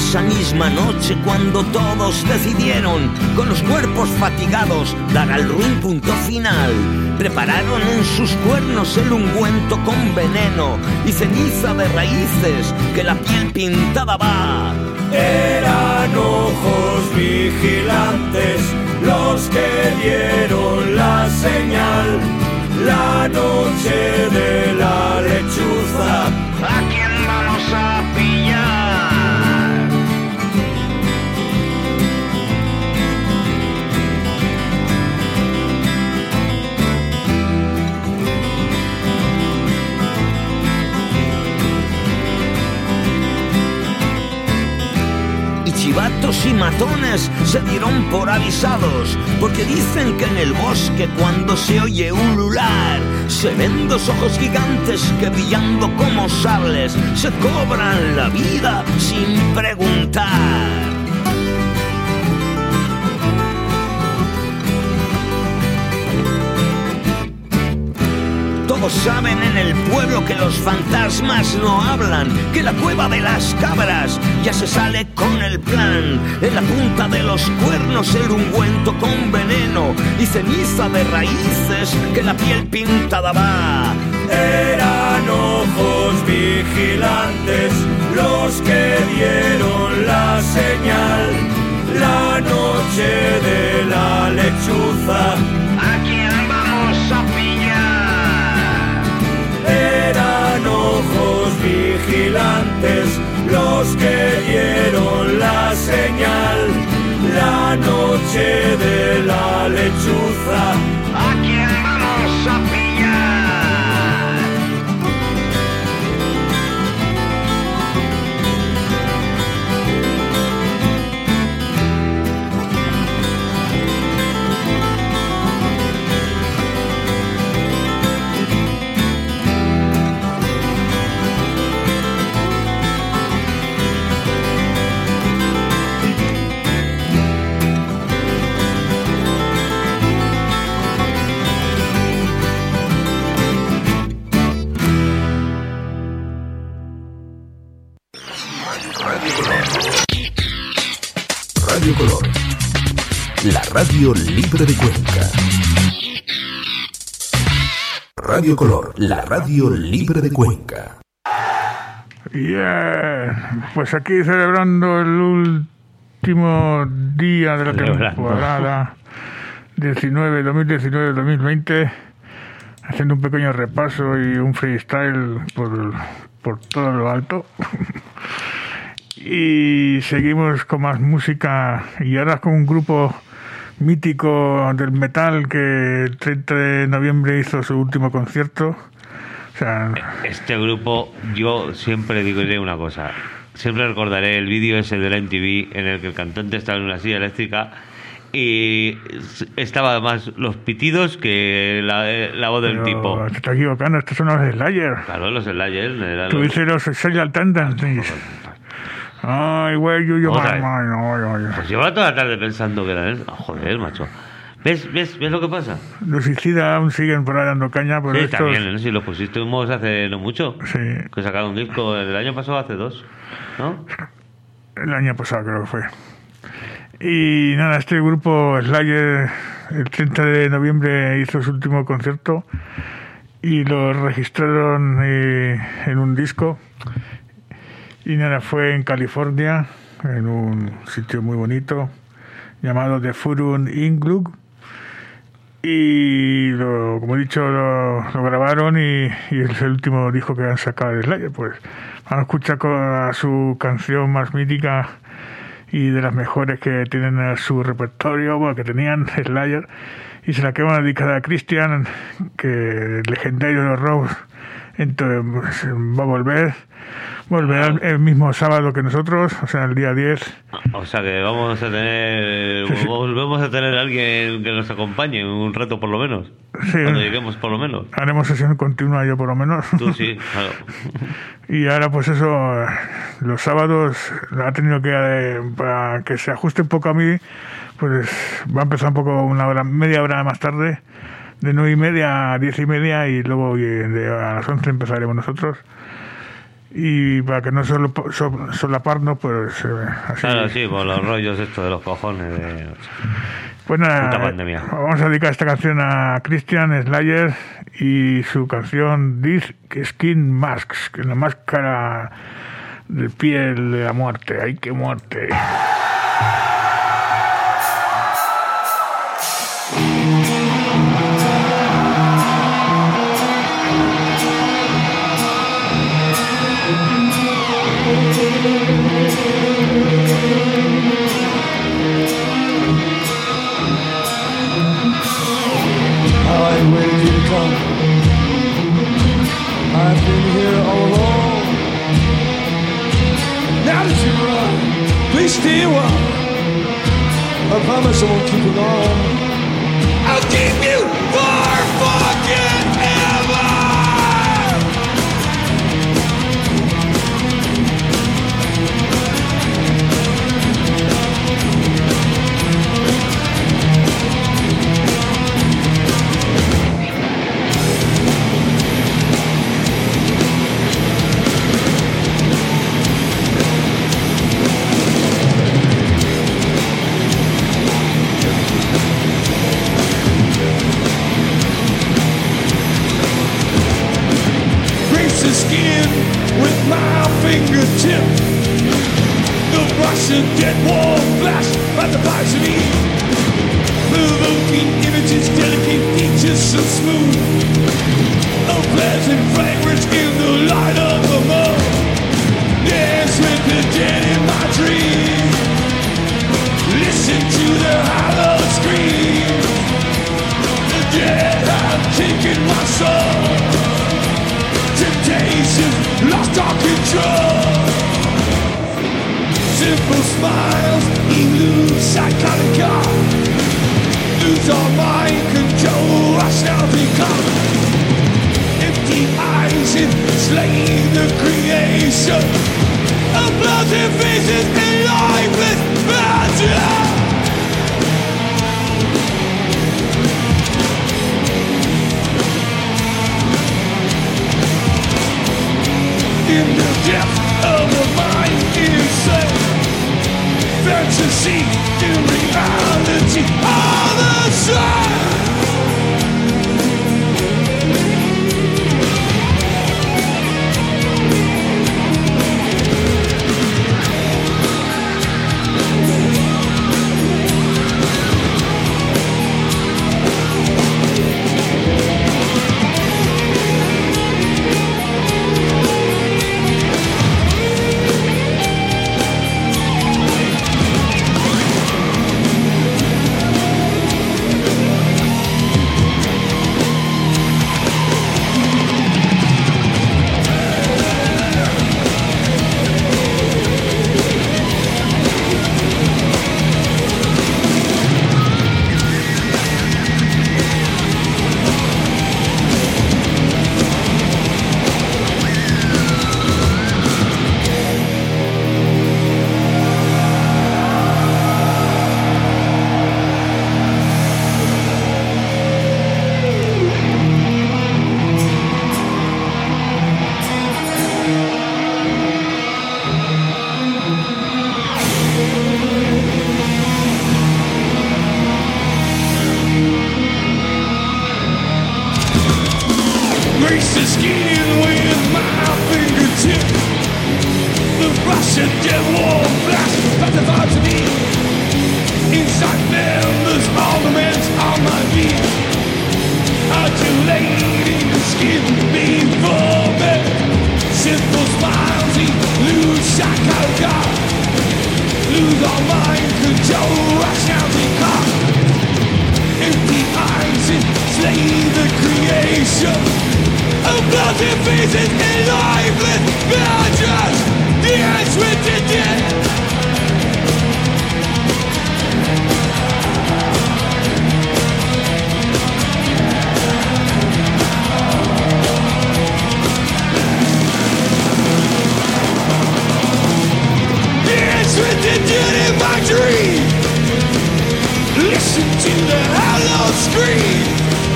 esa misma noche cuando todos decidieron, con los cuerpos fatigados, dar al ruin punto final. Prepararon en sus cuernos el ungüento con veneno y ceniza de raíces que la piel pintada va. Eran ojos vigilantes los que dieron la señal, la noche de la lechuza. ¿A quién vamos a pillar? Chivatos y matones se dieron por avisados, porque dicen que en el bosque cuando se oye ulular se ven dos ojos gigantes que brillando como sables se cobran la vida sin preguntar. Todos saben en el pueblo que los fantasmas no hablan, que la cueva de las cabras ya se sale con el plan. En la punta de los cuernos el ungüento con veneno y ceniza de raíces que la piel pintada va. Eran ojos vigilantes los que dieron la señal, la noche de la lechuza. ¿A quién vamos a pillar? Eran ojos vigilantes los que dieron la señal, la noche de la lechuza. ¿A quién vamos a pillar? Radio Color, la radio libre de Cuenca. Radio Color, la radio libre de Cuenca. Yeah. Pues aquí celebrando el último día de la temporada diecinueve, dos mil diecinueve dos mil veinte, haciendo un pequeño repaso y un freestyle por, por todo lo alto. Y seguimos con más música y ahora con un grupo mítico del metal que el treinta de noviembre hizo su último concierto. O sea, este grupo, yo siempre digo una cosa, siempre recordaré el vídeo ese de la M T V en el que el cantante estaba en una silla eléctrica y estaba además los pitidos que la, la voz del pero tipo. Te estás equivocando, estos son los Slayer. Claro, los Slayer. Tú dices los Social Tendencies. Ay, güey, yo, yo, Otra vez. ay, no, no, no. Pues lleva toda la tarde pensando que eran eso. Oh, joder, macho. ¿Ves, ves, ¿Ves lo que pasa? Los suicidas aún siguen por ahí dando caña, pero sí, estos... también, ¿no? Si lo pusimos hace no mucho. Sí. Que sacaron un disco el año pasado, hace dos, ¿no? El año pasado creo que fue. Y nada, este grupo Slayer el treinta de noviembre hizo su último concierto y lo registraron eh, en un disco. Y nada, fue en California, en un sitio muy bonito llamado The Furun Inglug. Y lo, como he dicho, lo, lo grabaron y, y es el último disco que han sacado de Slayer. Pues vamos a escuchar con su canción más mítica y de las mejores que tienen en su repertorio, bueno, que tenían Slayer. Y se la quedan dedicada a Christian, que el legendario de los Rose, entonces va a volver. Volverá el, el mismo sábado que nosotros, o sea, el día diez. O sea que vamos a tener, sí, sí. volvemos a tener a alguien que nos acompañe, un rato por lo menos. Sí. Cuando lleguemos por lo menos. Haremos sesión continua yo por lo menos. Tú sí, claro. Y ahora pues eso, los sábados ha tenido que, eh, para que se ajuste un poco a mí, pues va a empezar un poco una hora, media hora más tarde, de nueve y media a diez y media, y luego de, a las once empezaremos nosotros. y para que no solo so, solaparnos, pues eh, así. Claro, sí, por los rollos estos de los cojones de... Pues nada, puta pandemia. Vamos a dedicar esta canción a Christian Slayer y su canción This Skin Masks, que es la máscara de piel de la muerte. ¡Ay, qué muerte! I waited you to come. I've been here all along. Now that you run, please stay a while. I promise I won't keep you long. I'll keep you for fucking ever. The skin with my fingertip. The Russian dead war flash by the bodies of me. Provoking images, delicate features so smooth. A pleasant fragrance in the light of the moon. Dance with the dead in my dreams. Listen to their hollow screams. The dead have taken my soul. Temptations lost our control. Simple smiles elude psychotic God. Lose our mind control, I shall become. Empty eyes enslave the creation of bloody faces and lifeless magic. In the depth of the mind insane. Fantasy in reality are the same.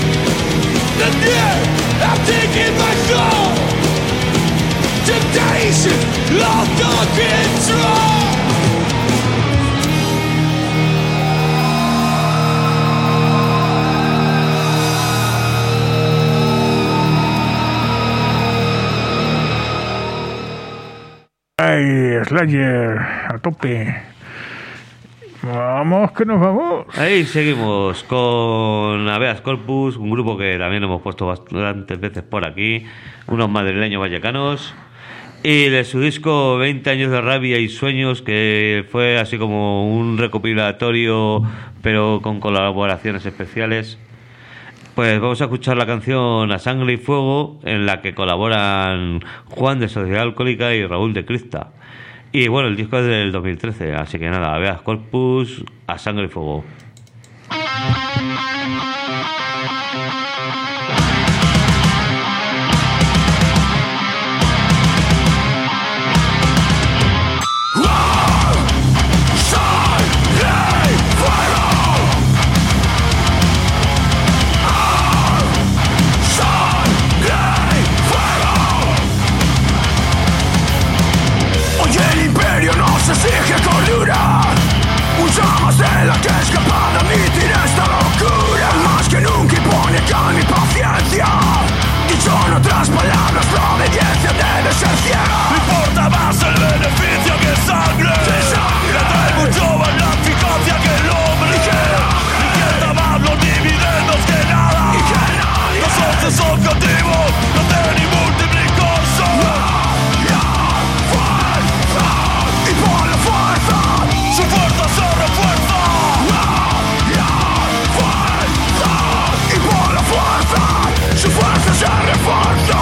Days nation lost all control. Ay, Slayer, a tope. Vamos, que nos vamos. Ahí seguimos con Habeas Corpus, un grupo que también hemos puesto bastantes veces por aquí, unos madrileños vallecanos, y de su disco veinte años de rabia y sueños, que fue así como un recopilatorio, pero con colaboraciones especiales. Pues vamos a escuchar la canción A Sangre y Fuego, en la que colaboran Juan de Sociedad Alcohólica y Raúl de Crista. Y bueno, el disco es del dos mil trece, así que nada, Habeas Corpus, A Sangre y Fuego. Se exige cordura, mucho más de la que es capaz de admitir esta locura. Más que nunca impone acá mi paciencia, dicho en otras palabras, la obediencia debe ser ciega. Me importa más el beneficio que sangre, que sangre. Le trae mucho más la eficacia que el hombre, y que izquierda más los dividendos que nada, y que nadie. Los once objetivos no tienen ni multiplicarse. Su fuerza se refuerza, y por la fuerza, su fuerza se refuerza.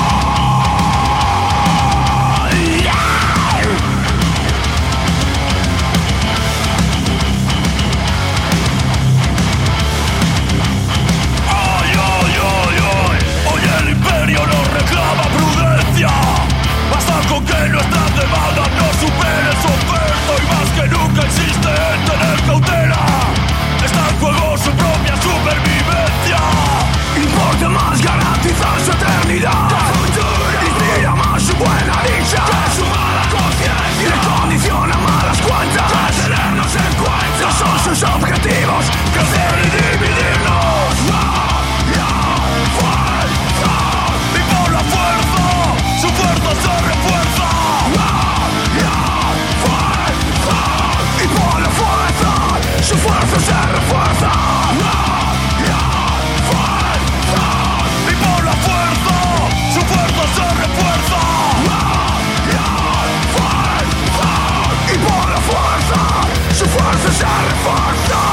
Ay, ay, ay, ay, hoy el imperio nos reclama prudencia. Basta con que nuestras demandas no superen su oferta, y más que nunca insiste en tener cautela. Está en juego su propia supervivencia. Importa más garantizar su eternidad, inspira más su buena dicha que su mala conciencia. Le condiciona malas cuentas de tenernos en cuenta. Son sus objetivos, crecer y dividirnos. Y por la fuerza, su fuerza se refuerza. Y por la fuerza, su fuerza se refuerza. Y por la fuerza, su fuerza se refuerza. Y por la fuerza, su fuerza se refuerza.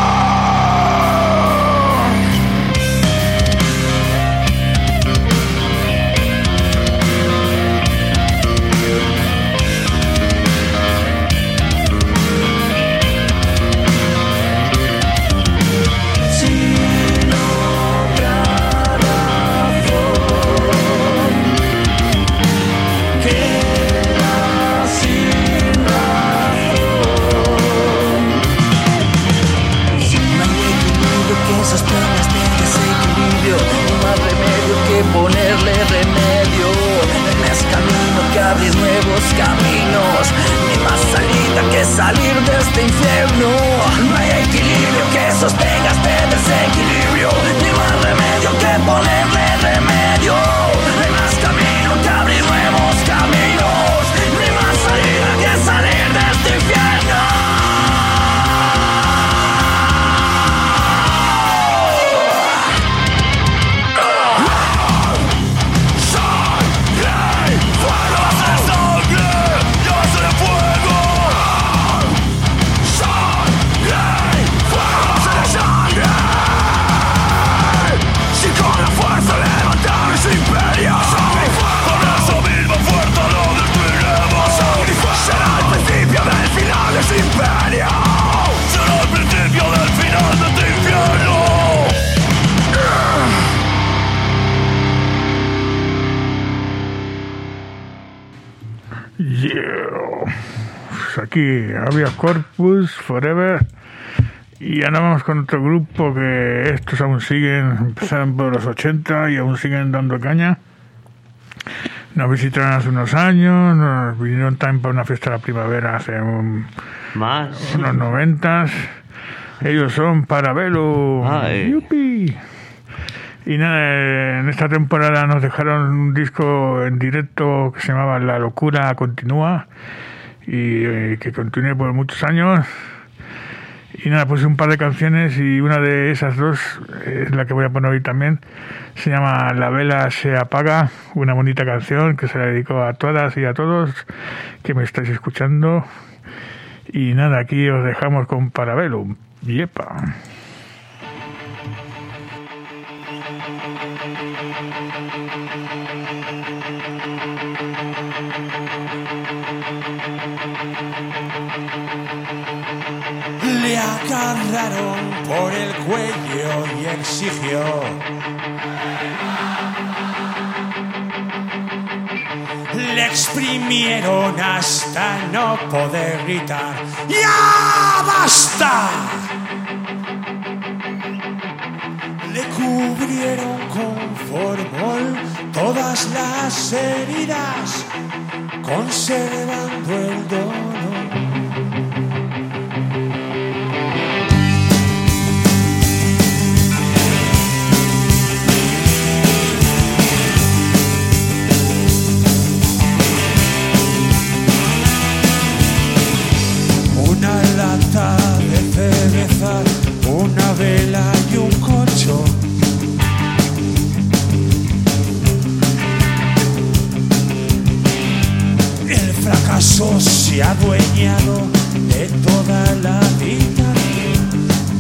Ponerle remedio, no es camino que abrir nuevos caminos, ni más salida que salir de este infierno. No hay equilibrio que sostenga este desequilibrio, ni más remedio que ponerle remedio. No hay más camino que abrir nuevos caminos, ni más salida que salir de este infierno. Imperio será el principio del final de este infierno. Yeah. Pues aquí, Habeas Corpus, Forever. Y ahora vamos con otro grupo que estos aún siguen, empezaron por los ochenta y aún siguen dando caña. nos visitaron hace unos años, nos vinieron también para una fiesta de la primavera hace un, más unos noventas. Ellos son Parabellum. ¡Yupi! Y nada, en esta temporada nos dejaron un disco en directo que se llamaba La Locura Continúa y eh, que continúe por muchos años. Y nada, puse un par de canciones y una de esas dos es la que voy a poner hoy también. Se llama La Vela Se Apaga, una bonita canción que se la dedico a todas y a todos que me estáis escuchando. Y nada, aquí os dejamos con Parabellum. Yepa. Le agarraron por el cuello y exigió: le exprimieron hasta no poder gritar: ¡ya basta! Le cubrieron con formol todas las heridas, conservando el dolor. De cerveza, una vela y un colchón. El fracaso se ha adueñado de toda la habitación.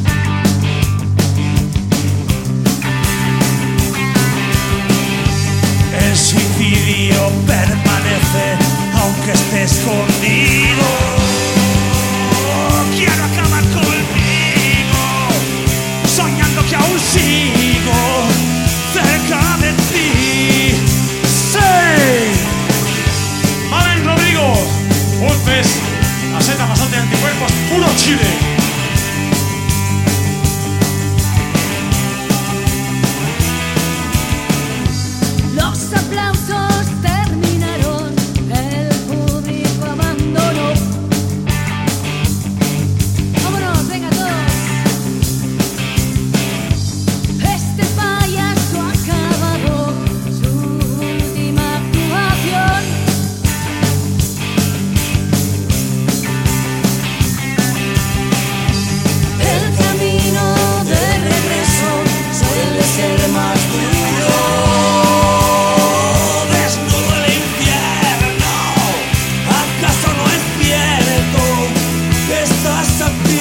El suicidio permanece aunque esté escondido. Quiero acabar conmigo, soñando que aún sigo cerca de ti. ¡Sí! Malen Rodrigo, Ulpes, la seta bastante de anticuerpos, puro Chile. Los aplausos terminaron, el público abandonó. Vámonos, venga todos. Este payaso ha acabado su última actuación. El camino de regreso suele ser más duro. Desnudo el infierno, ¿acaso no es cierto que estás aquí?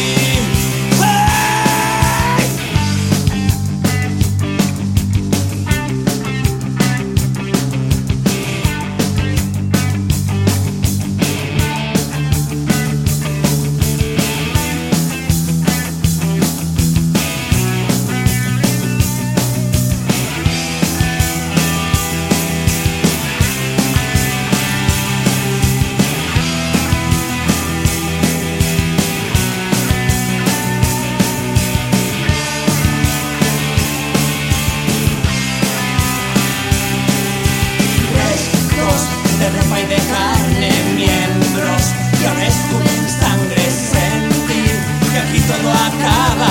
De ropa y de carne, miembros que ahora escupen sangre, sentir que aquí todo acaba.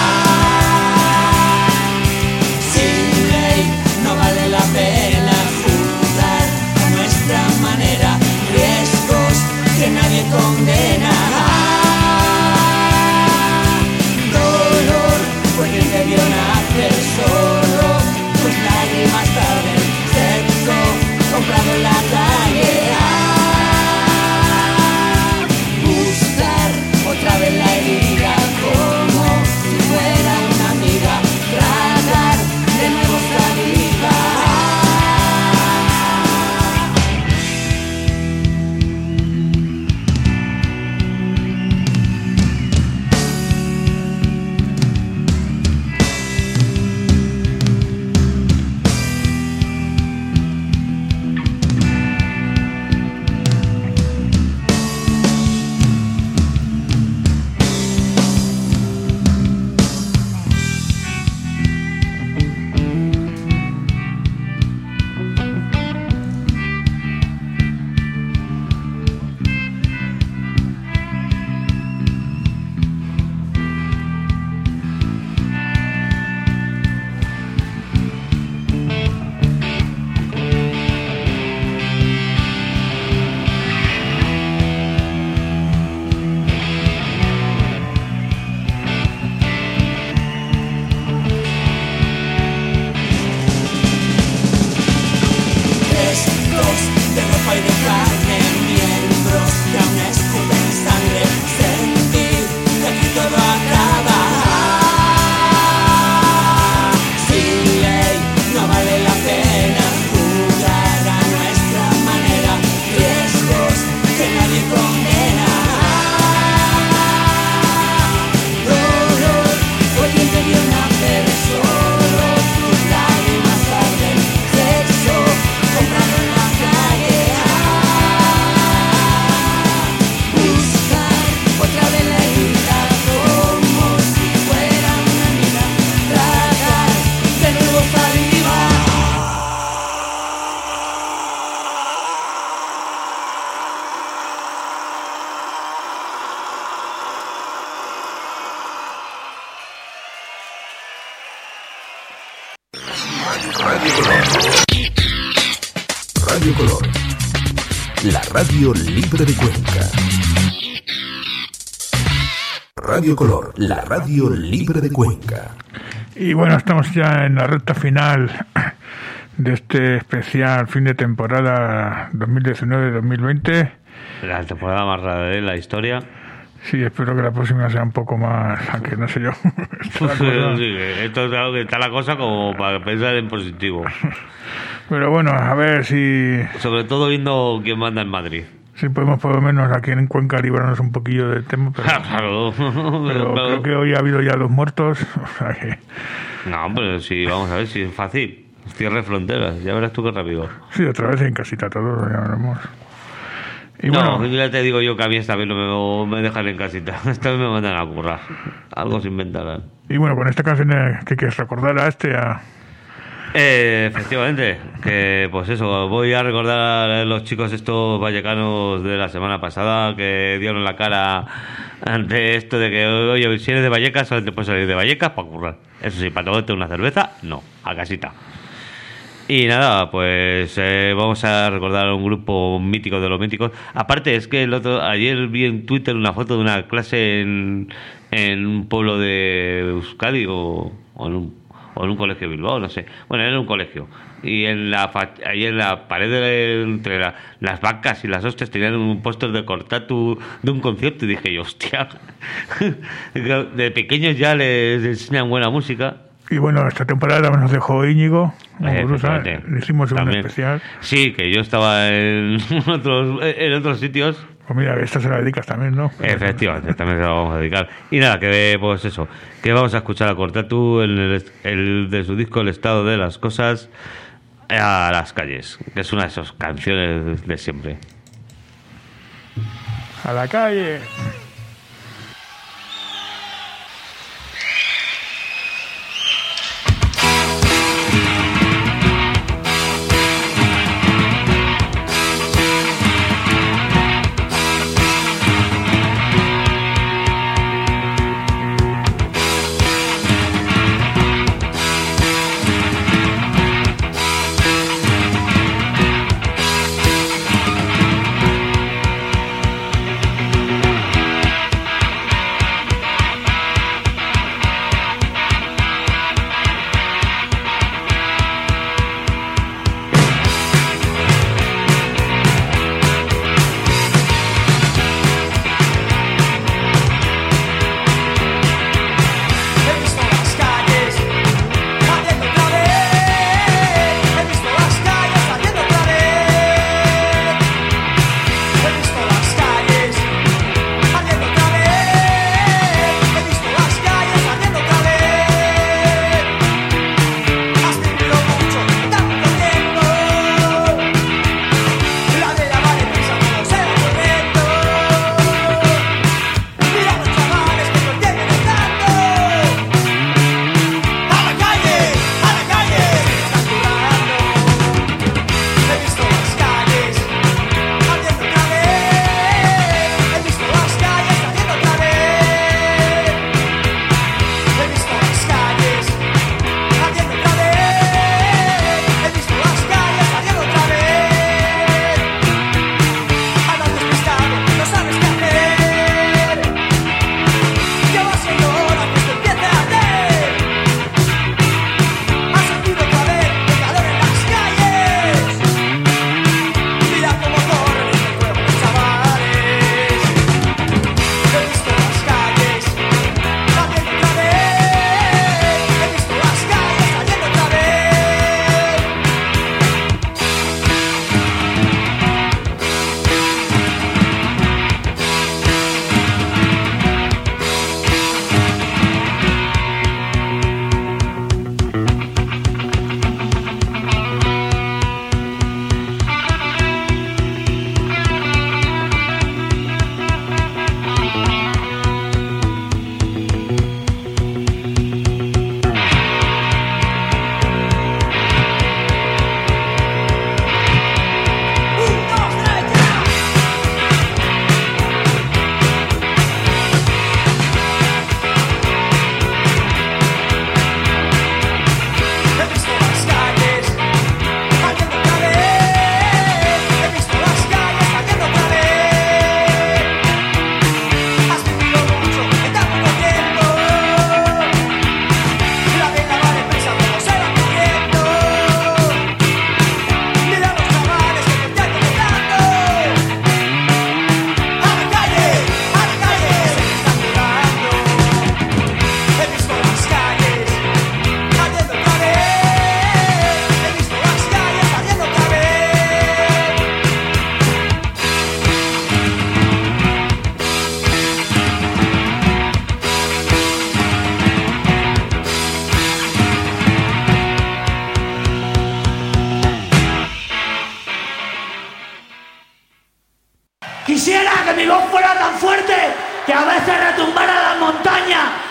Sin ley no vale la pena juzgar a nuestra manera, riesgos que nadie condena. Dolor fue quien debió nacer solo, tus lágrimas tarden, sexo comprado en la calle. Ah, buscar otra vez la herida como si fuera una amiga, tragar de nuevo saliva. Radio Color. Radio Color. La radio libre de Cuenca. Radio Color, la radio libre de Cuenca. Y bueno, estamos ya en la recta final de este especial fin de temporada dos mil diecinueve dos mil veinte. La temporada más rara de la historia. Sí, espero que la próxima sea un poco más, aunque no sé yo. Pues, sí, esto es algo que está la cosa como para pensar en positivo. Pero bueno, a ver si... Sobre todo viendo quién manda en Madrid. Si podemos por lo menos aquí en Cuenca librarnos un poquillo del tema. Pero, claro. pero Pero- creo que hoy ha habido ya dos muertos. O sea que... No, pero sí, vamos a ver si es fácil. Cierre fronteras, ya verás tú qué rápido. Sí, otra vez en casita todos, ya veremos. Y no, bueno, ya te digo yo que a mí esta vez no me, me dejan en casita. Esta vez me mandan a currar. Algo se inventarán. y bueno, con esta canción eh, que quieres recordar a este, a... Eh, efectivamente, que pues eso, voy a recordar a los chicos estos vallecanos de la semana pasada que dieron la cara ante esto de que, oye, si eres de Vallecas, solamente puedes salir de Vallecas para currar. Eso sí, para tomarte una cerveza, no, a casita. Y nada, pues eh, vamos a recordar a un grupo mítico de los míticos. Aparte, es que el otro ayer vi en Twitter una foto de una clase en, en un pueblo de Euskadi o, o en un o en un colegio de Bilbao, no sé. Bueno, era un colegio. Y en la fa- ahí en la pared de, entre la- las vacas y las hostias tenían un póster de Cortatu de un concierto. Y dije yo, hostia, de pequeños ya les enseñan buena música. Y bueno, esta temporada nos dejó Íñigo, Eh, Muguruza, efectivamente. le hicimos un También. especial. Sí, que yo estaba en otros, en otros sitios. Pues mira, esta se la dedicas también, ¿no? Efectivamente, también se lo vamos a dedicar. Y nada, que pues eso, que vamos a escuchar a Cortatu en el, el de su disco El estado de las cosas a las calles, que es una de esas canciones de siempre. A la calle. Thank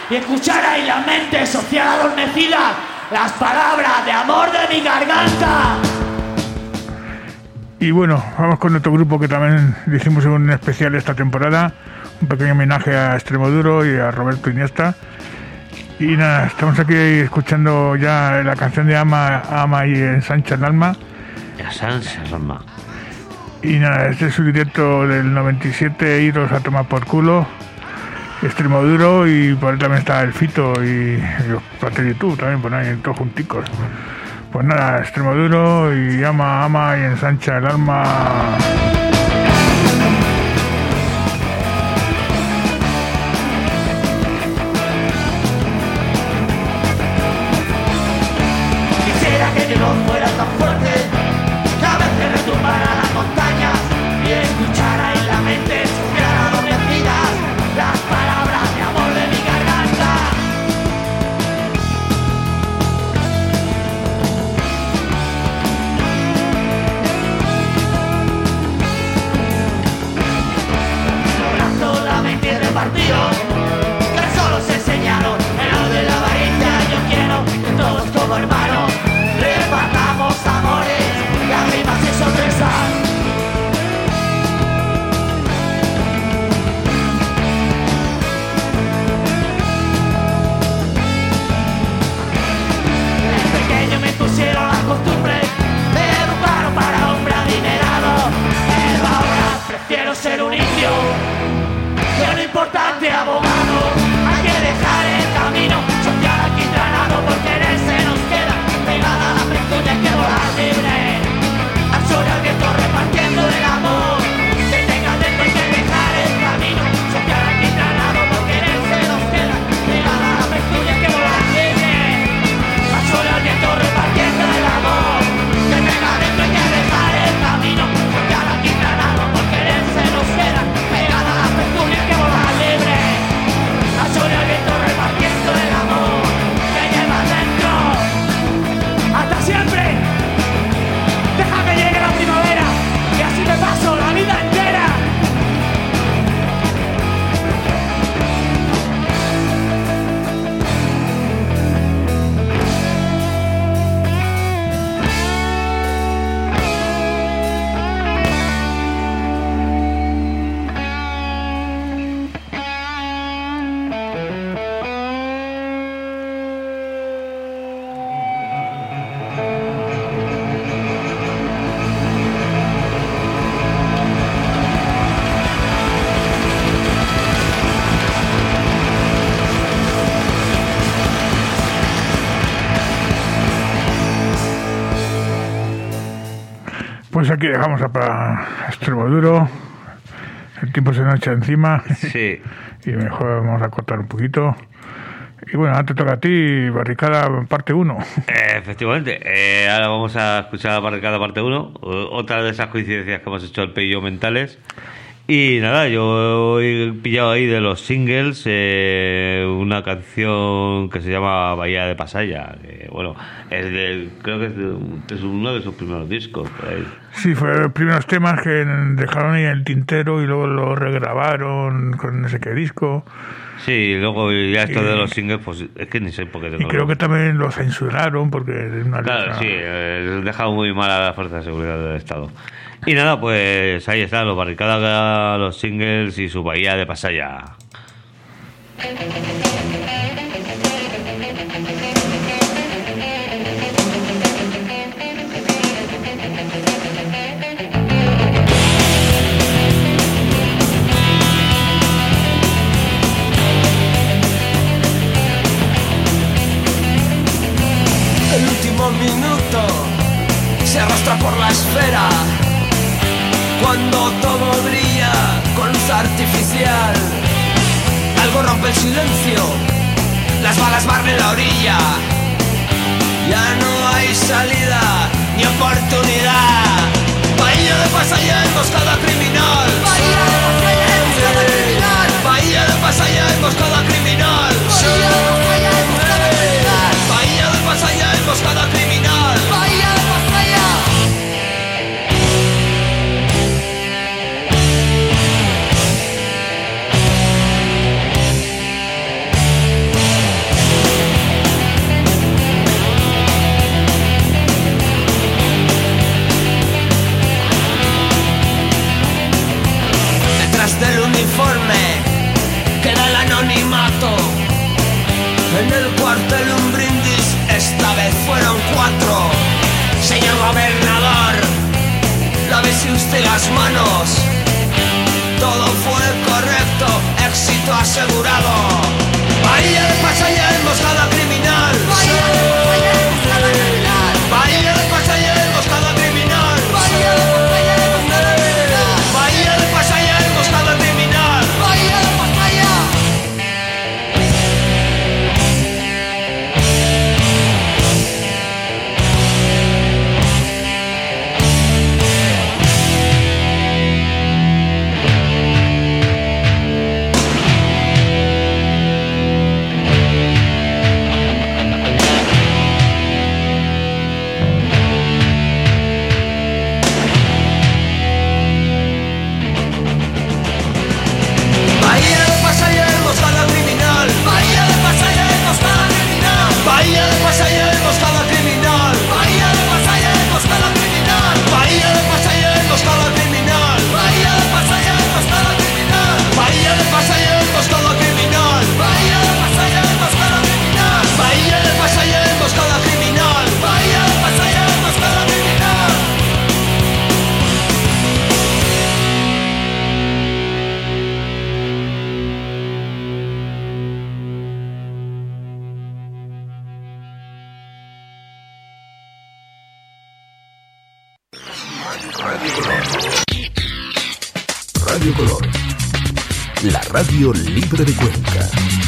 y escuchara en la mente social adormecida las palabras de amor de mi garganta. Y bueno, vamos con otro grupo que también hicimos un especial esta temporada, un pequeño homenaje a Extremoduro y a Roberto Iniesta. Y nada, estamos aquí escuchando ya la canción de Ama, Ama y Ensancha el Alma. Ensancha el Alma. Y nada, este es su directo del noventa y siete, Iros a tomar por culo, Extremoduro, y por ahí también está el Fito y los Plater y tú también, por ahí, todos junticos. Pues nada, Extremoduro y Ama, Ama y Ensancha el Alma. Quisiera que yo no fuera tan fuerte, que a veces retumbara las montañas y escuchara en la mente suspirar adormecidas las palabras de amor de mi garganta. Sobrazo la mente repartido, que solo se enseñaron en lo de la varilla. Yo quiero que todos como hermanos repartamos amores, lágrimas y sonrisas. De pequeño me pusieron la costumbre, me educaron para hombre adinerado, pero ahora prefiero ser un indio que un importante abogado. Hay que dejar el camino social aquitranado, porque en él se nos queda pegada la pezuña. Hay que volar libre al sol y al viento repartiendo el amor que tenga dentro. Hay que dejar el camino social aquitranado, porque en él se nos queda pegada la pezuña. Hay que volar libre al sol y al viento repartiendo el amor que tenga dentro. Hay que dejar el camino social aquitranado, porque en él se nos queda pegada la pezuña. Hay que volar libre al sol y al viento repartiendo el amor que lleva dentro. ¡Hasta siempre! Deja que llegue la primavera y así me paso la vida entera. Pues aquí dejamos a para Extremoduro. El tiempo se nos echa encima. Sí. Y mejor vamos a cortar un poquito. Y bueno, ahora te toca a ti, Barricada parte uno. Eh, efectivamente. Eh, ahora vamos a escuchar la Barricada parte uno. Otra de esas coincidencias que hemos hecho al Pello mentales. Y nada, yo he pillado ahí de los singles eh, una canción que se llama Bahía de Pasaya, que bueno, es del, creo que es, de, es uno de sus primeros discos. Por ahí. Sí, fueron los primeros temas que dejaron ahí en el tintero y luego lo regrabaron con ese que disco. Sí, y luego ya esto y, de los singles, pues es que ni sé por qué. Y creo que también lo censuraron porque es una Claro, letra... sí, eh, dejado muy mal a la Fuerza de Seguridad del Estado. Y nada, pues ahí están los Barricada, los singles y su Bahía de Pasaya. El último minuto se arrastra por la esfera, cuando todo brilla con luz artificial. Algo rompe el silencio, las balas barren la orilla. Ya no hay salida ni oportunidad. Bahía de Pasaya, emboscada criminal. Bahía de Pasaya, emboscada criminal. Bahía de Pasaya, emboscada criminal. Bahía de Pasaya, emboscada criminal. Bahía de Pasaya. las manos. Todo fue correcto, éxito asegurado. Bahía de Pasaia, emboscada criminal. Bahía de Pasaia, emboscada criminal. Bahía de Pasaia, emboscada criminal. Bahía de Pasaia, emboscada criminal. Bahía de Pasaia, emboscada criminal. Bahía de Pasaia. Radio Color, la radio libre de Cuenca.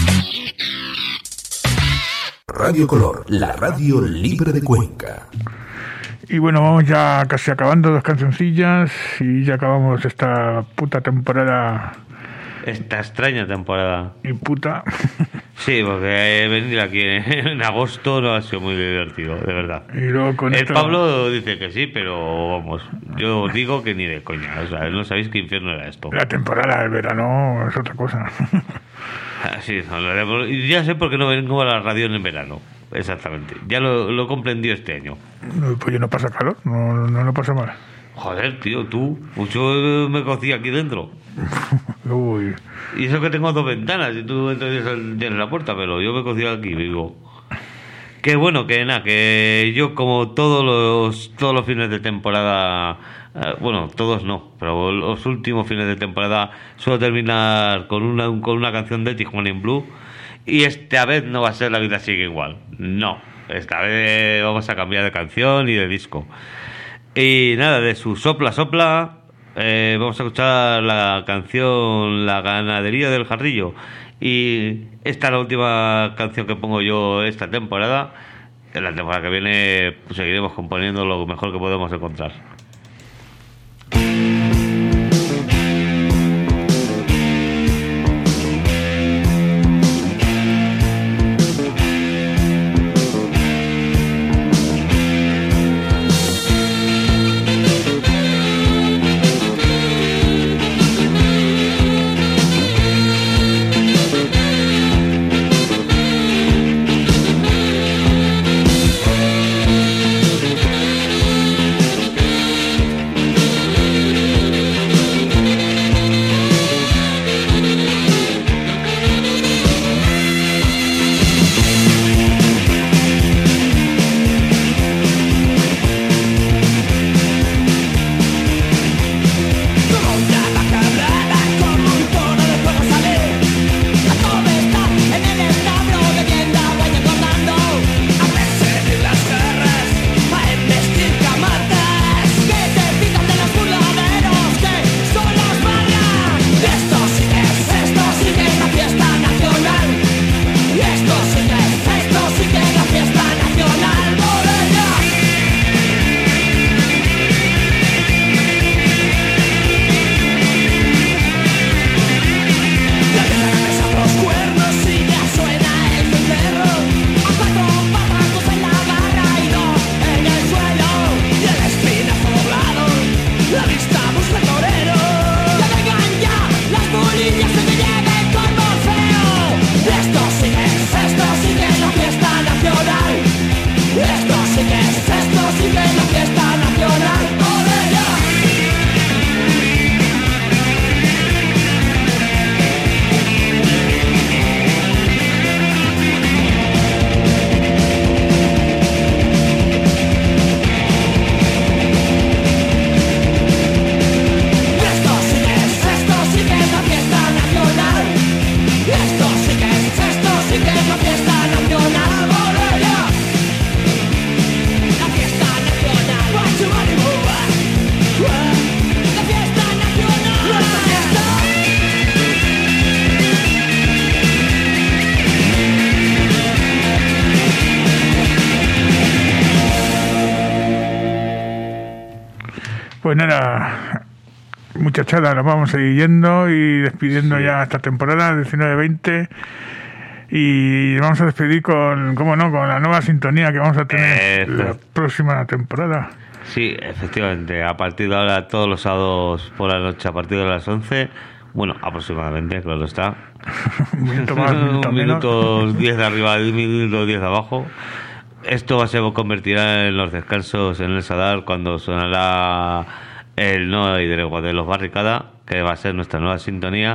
Radio Color, la radio libre de Cuenca. Y bueno, vamos ya casi acabando dos cancioncillas y ya acabamos esta puta temporada. Esta extraña temporada. Y puta. Sí, porque venir aquí en agosto no ha sido muy divertido, de verdad. Y luego con El esto... Pablo dice que sí, pero vamos, yo digo que ni de coña. O sea, no sabéis qué infierno era esto. La temporada del verano es otra cosa. Ah, sí, no, y ya sé por qué no vengo a la radio en verano. Exactamente. Ya lo, lo comprendió este año. Pues yo no pasa calor, no, no lo pasa mal. Joder, tío, tú. Mucho me cocía aquí dentro. Uy. Y eso que tengo dos ventanas y tú entonces tienes la puerta, pero yo me cocía aquí, digo. Que bueno, que nada, que yo como todos los todos los fines de temporada, eh, bueno, todos no, pero los últimos fines de temporada suelo terminar con una con una canción de Tijuana in Blue. Y esta vez no va a ser La vida sigue igual. No, esta vez vamos a cambiar de canción y de disco. Y nada, de su Sopla Sopla, eh, vamos a escuchar la canción La ganadería del jarrillo. Y esta es la última canción que pongo yo esta temporada. En la temporada que viene pues, seguiremos componiendo lo mejor que podemos encontrar. Pues nada, muchachada, nos vamos a ir yendo y despidiendo sí. ya esta temporada diecinueve veinte. Y vamos a despedir con, cómo no, con la nueva sintonía que vamos a tener eh, la próxima temporada. Sí, efectivamente, a partir de ahora, todos los sábados por la noche, a partir de las once, bueno, aproximadamente, claro está. un minuto más, un minuto un minuto diez de arriba y un minuto diez de abajo. Esto se convertirá en los descansos en el Sadar cuando sonará el No hay tregua de los Barricada, que va a ser nuestra nueva sintonía.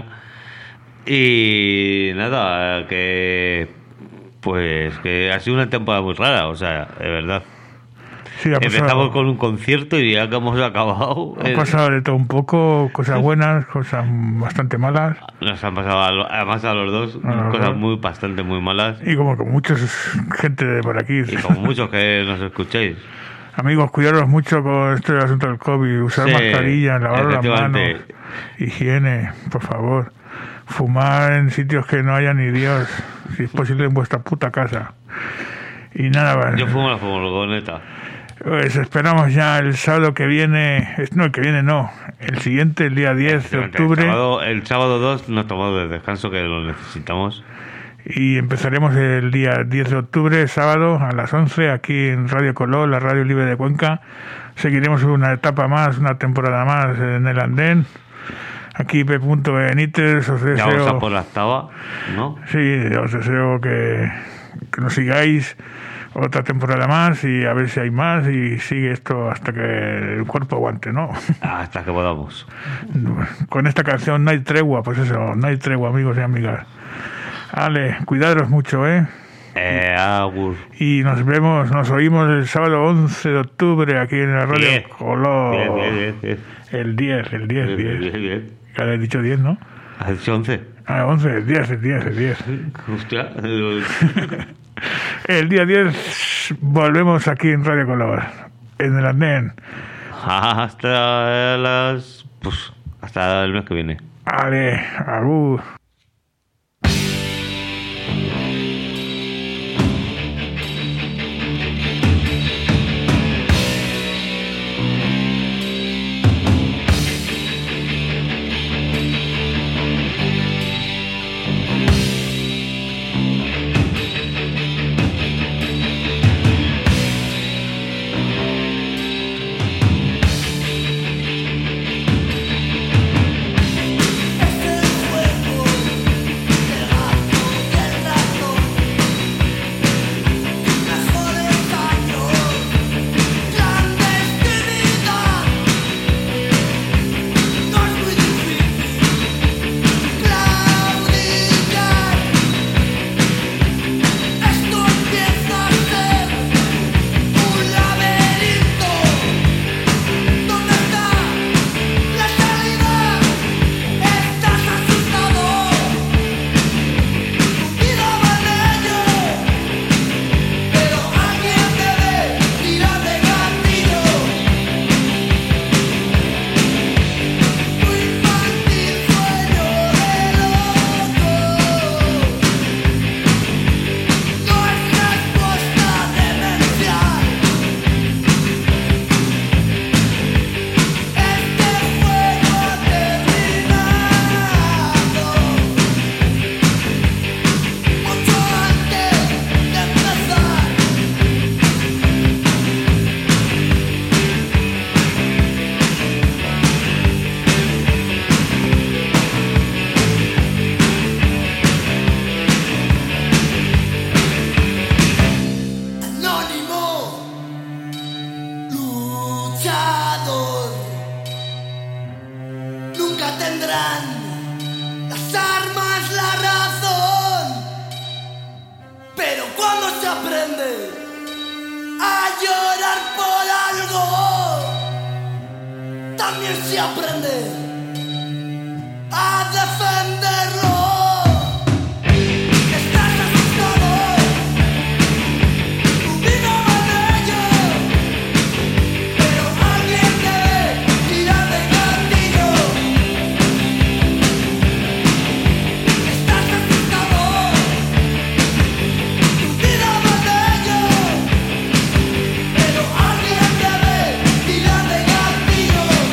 Y nada, que pues que ha sido una temporada muy rara, o sea, de verdad. Sí, ha pasado, empezamos con un concierto y ya que hemos acabado. Ha pasado de todo un poco, cosas buenas, cosas bastante malas. Nos han pasado a lo, además a los dos a los cosas dos. muy bastante muy malas. Y como con mucha gente de por aquí. Y como muchos que nos escuchéis. Amigos, cuidaros mucho con esto del asunto del COVID, usar sí, mascarillas, lavar las manos, higiene, por favor. Fumar en sitios que no haya ni Dios, si es posible en vuestra puta casa. Y nada más. Yo fumo la furgoneta. Pues esperamos ya el sábado que viene, no, el que viene no, el siguiente, el día diez de octubre. El sábado, el sábado dos nos tomamos de descanso, que lo necesitamos. Y empezaremos el día diez de octubre, sábado, a las once, aquí en Radio Color, la Radio Libre de Cuenca. Seguiremos una etapa más, una temporada más en el andén. Aquí P. Benítez, os deseo... Ya vamos a por la octava, ¿no? Sí, os deseo que, que nos sigáis otra temporada más y a ver si hay más y sigue esto hasta que el cuerpo aguante, ¿no? Hasta que podamos. Con esta canción no hay tregua, pues eso, no hay tregua, amigos y amigas. Vale, cuidaros mucho, ¿eh? Eh, agur. Y nos vemos, nos oímos el sábado once de octubre aquí en la Radio diez. Color. diez, diez, diez. El diez, el diez, diez. diez, diez. Cada he dicho diez, ¿no? ¿Has dicho once? Ah, once, el diez, el diez, el diez. Hostia. El día diez volvemos aquí en Radio Color, en el andén. Hasta las... Pues, hasta el mes que viene. Vale, agur. También se aprende a defenderlo. Tirar de gatillo.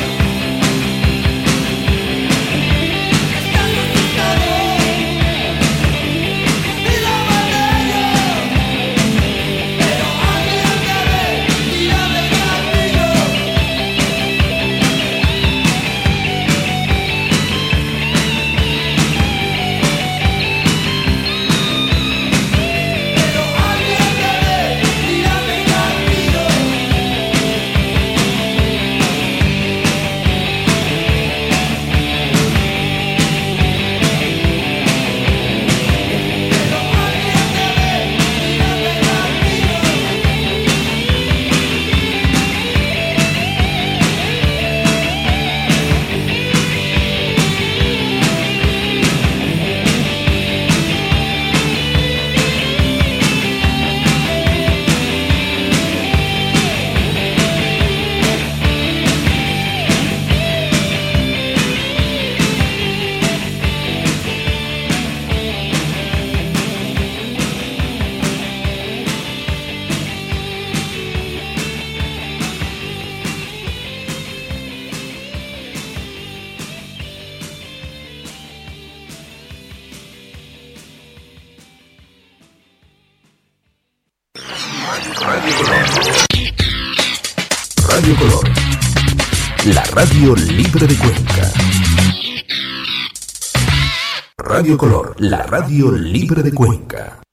Radio Color, la radio libre de Cuenca. Radio Color, la radio libre de Cuenca.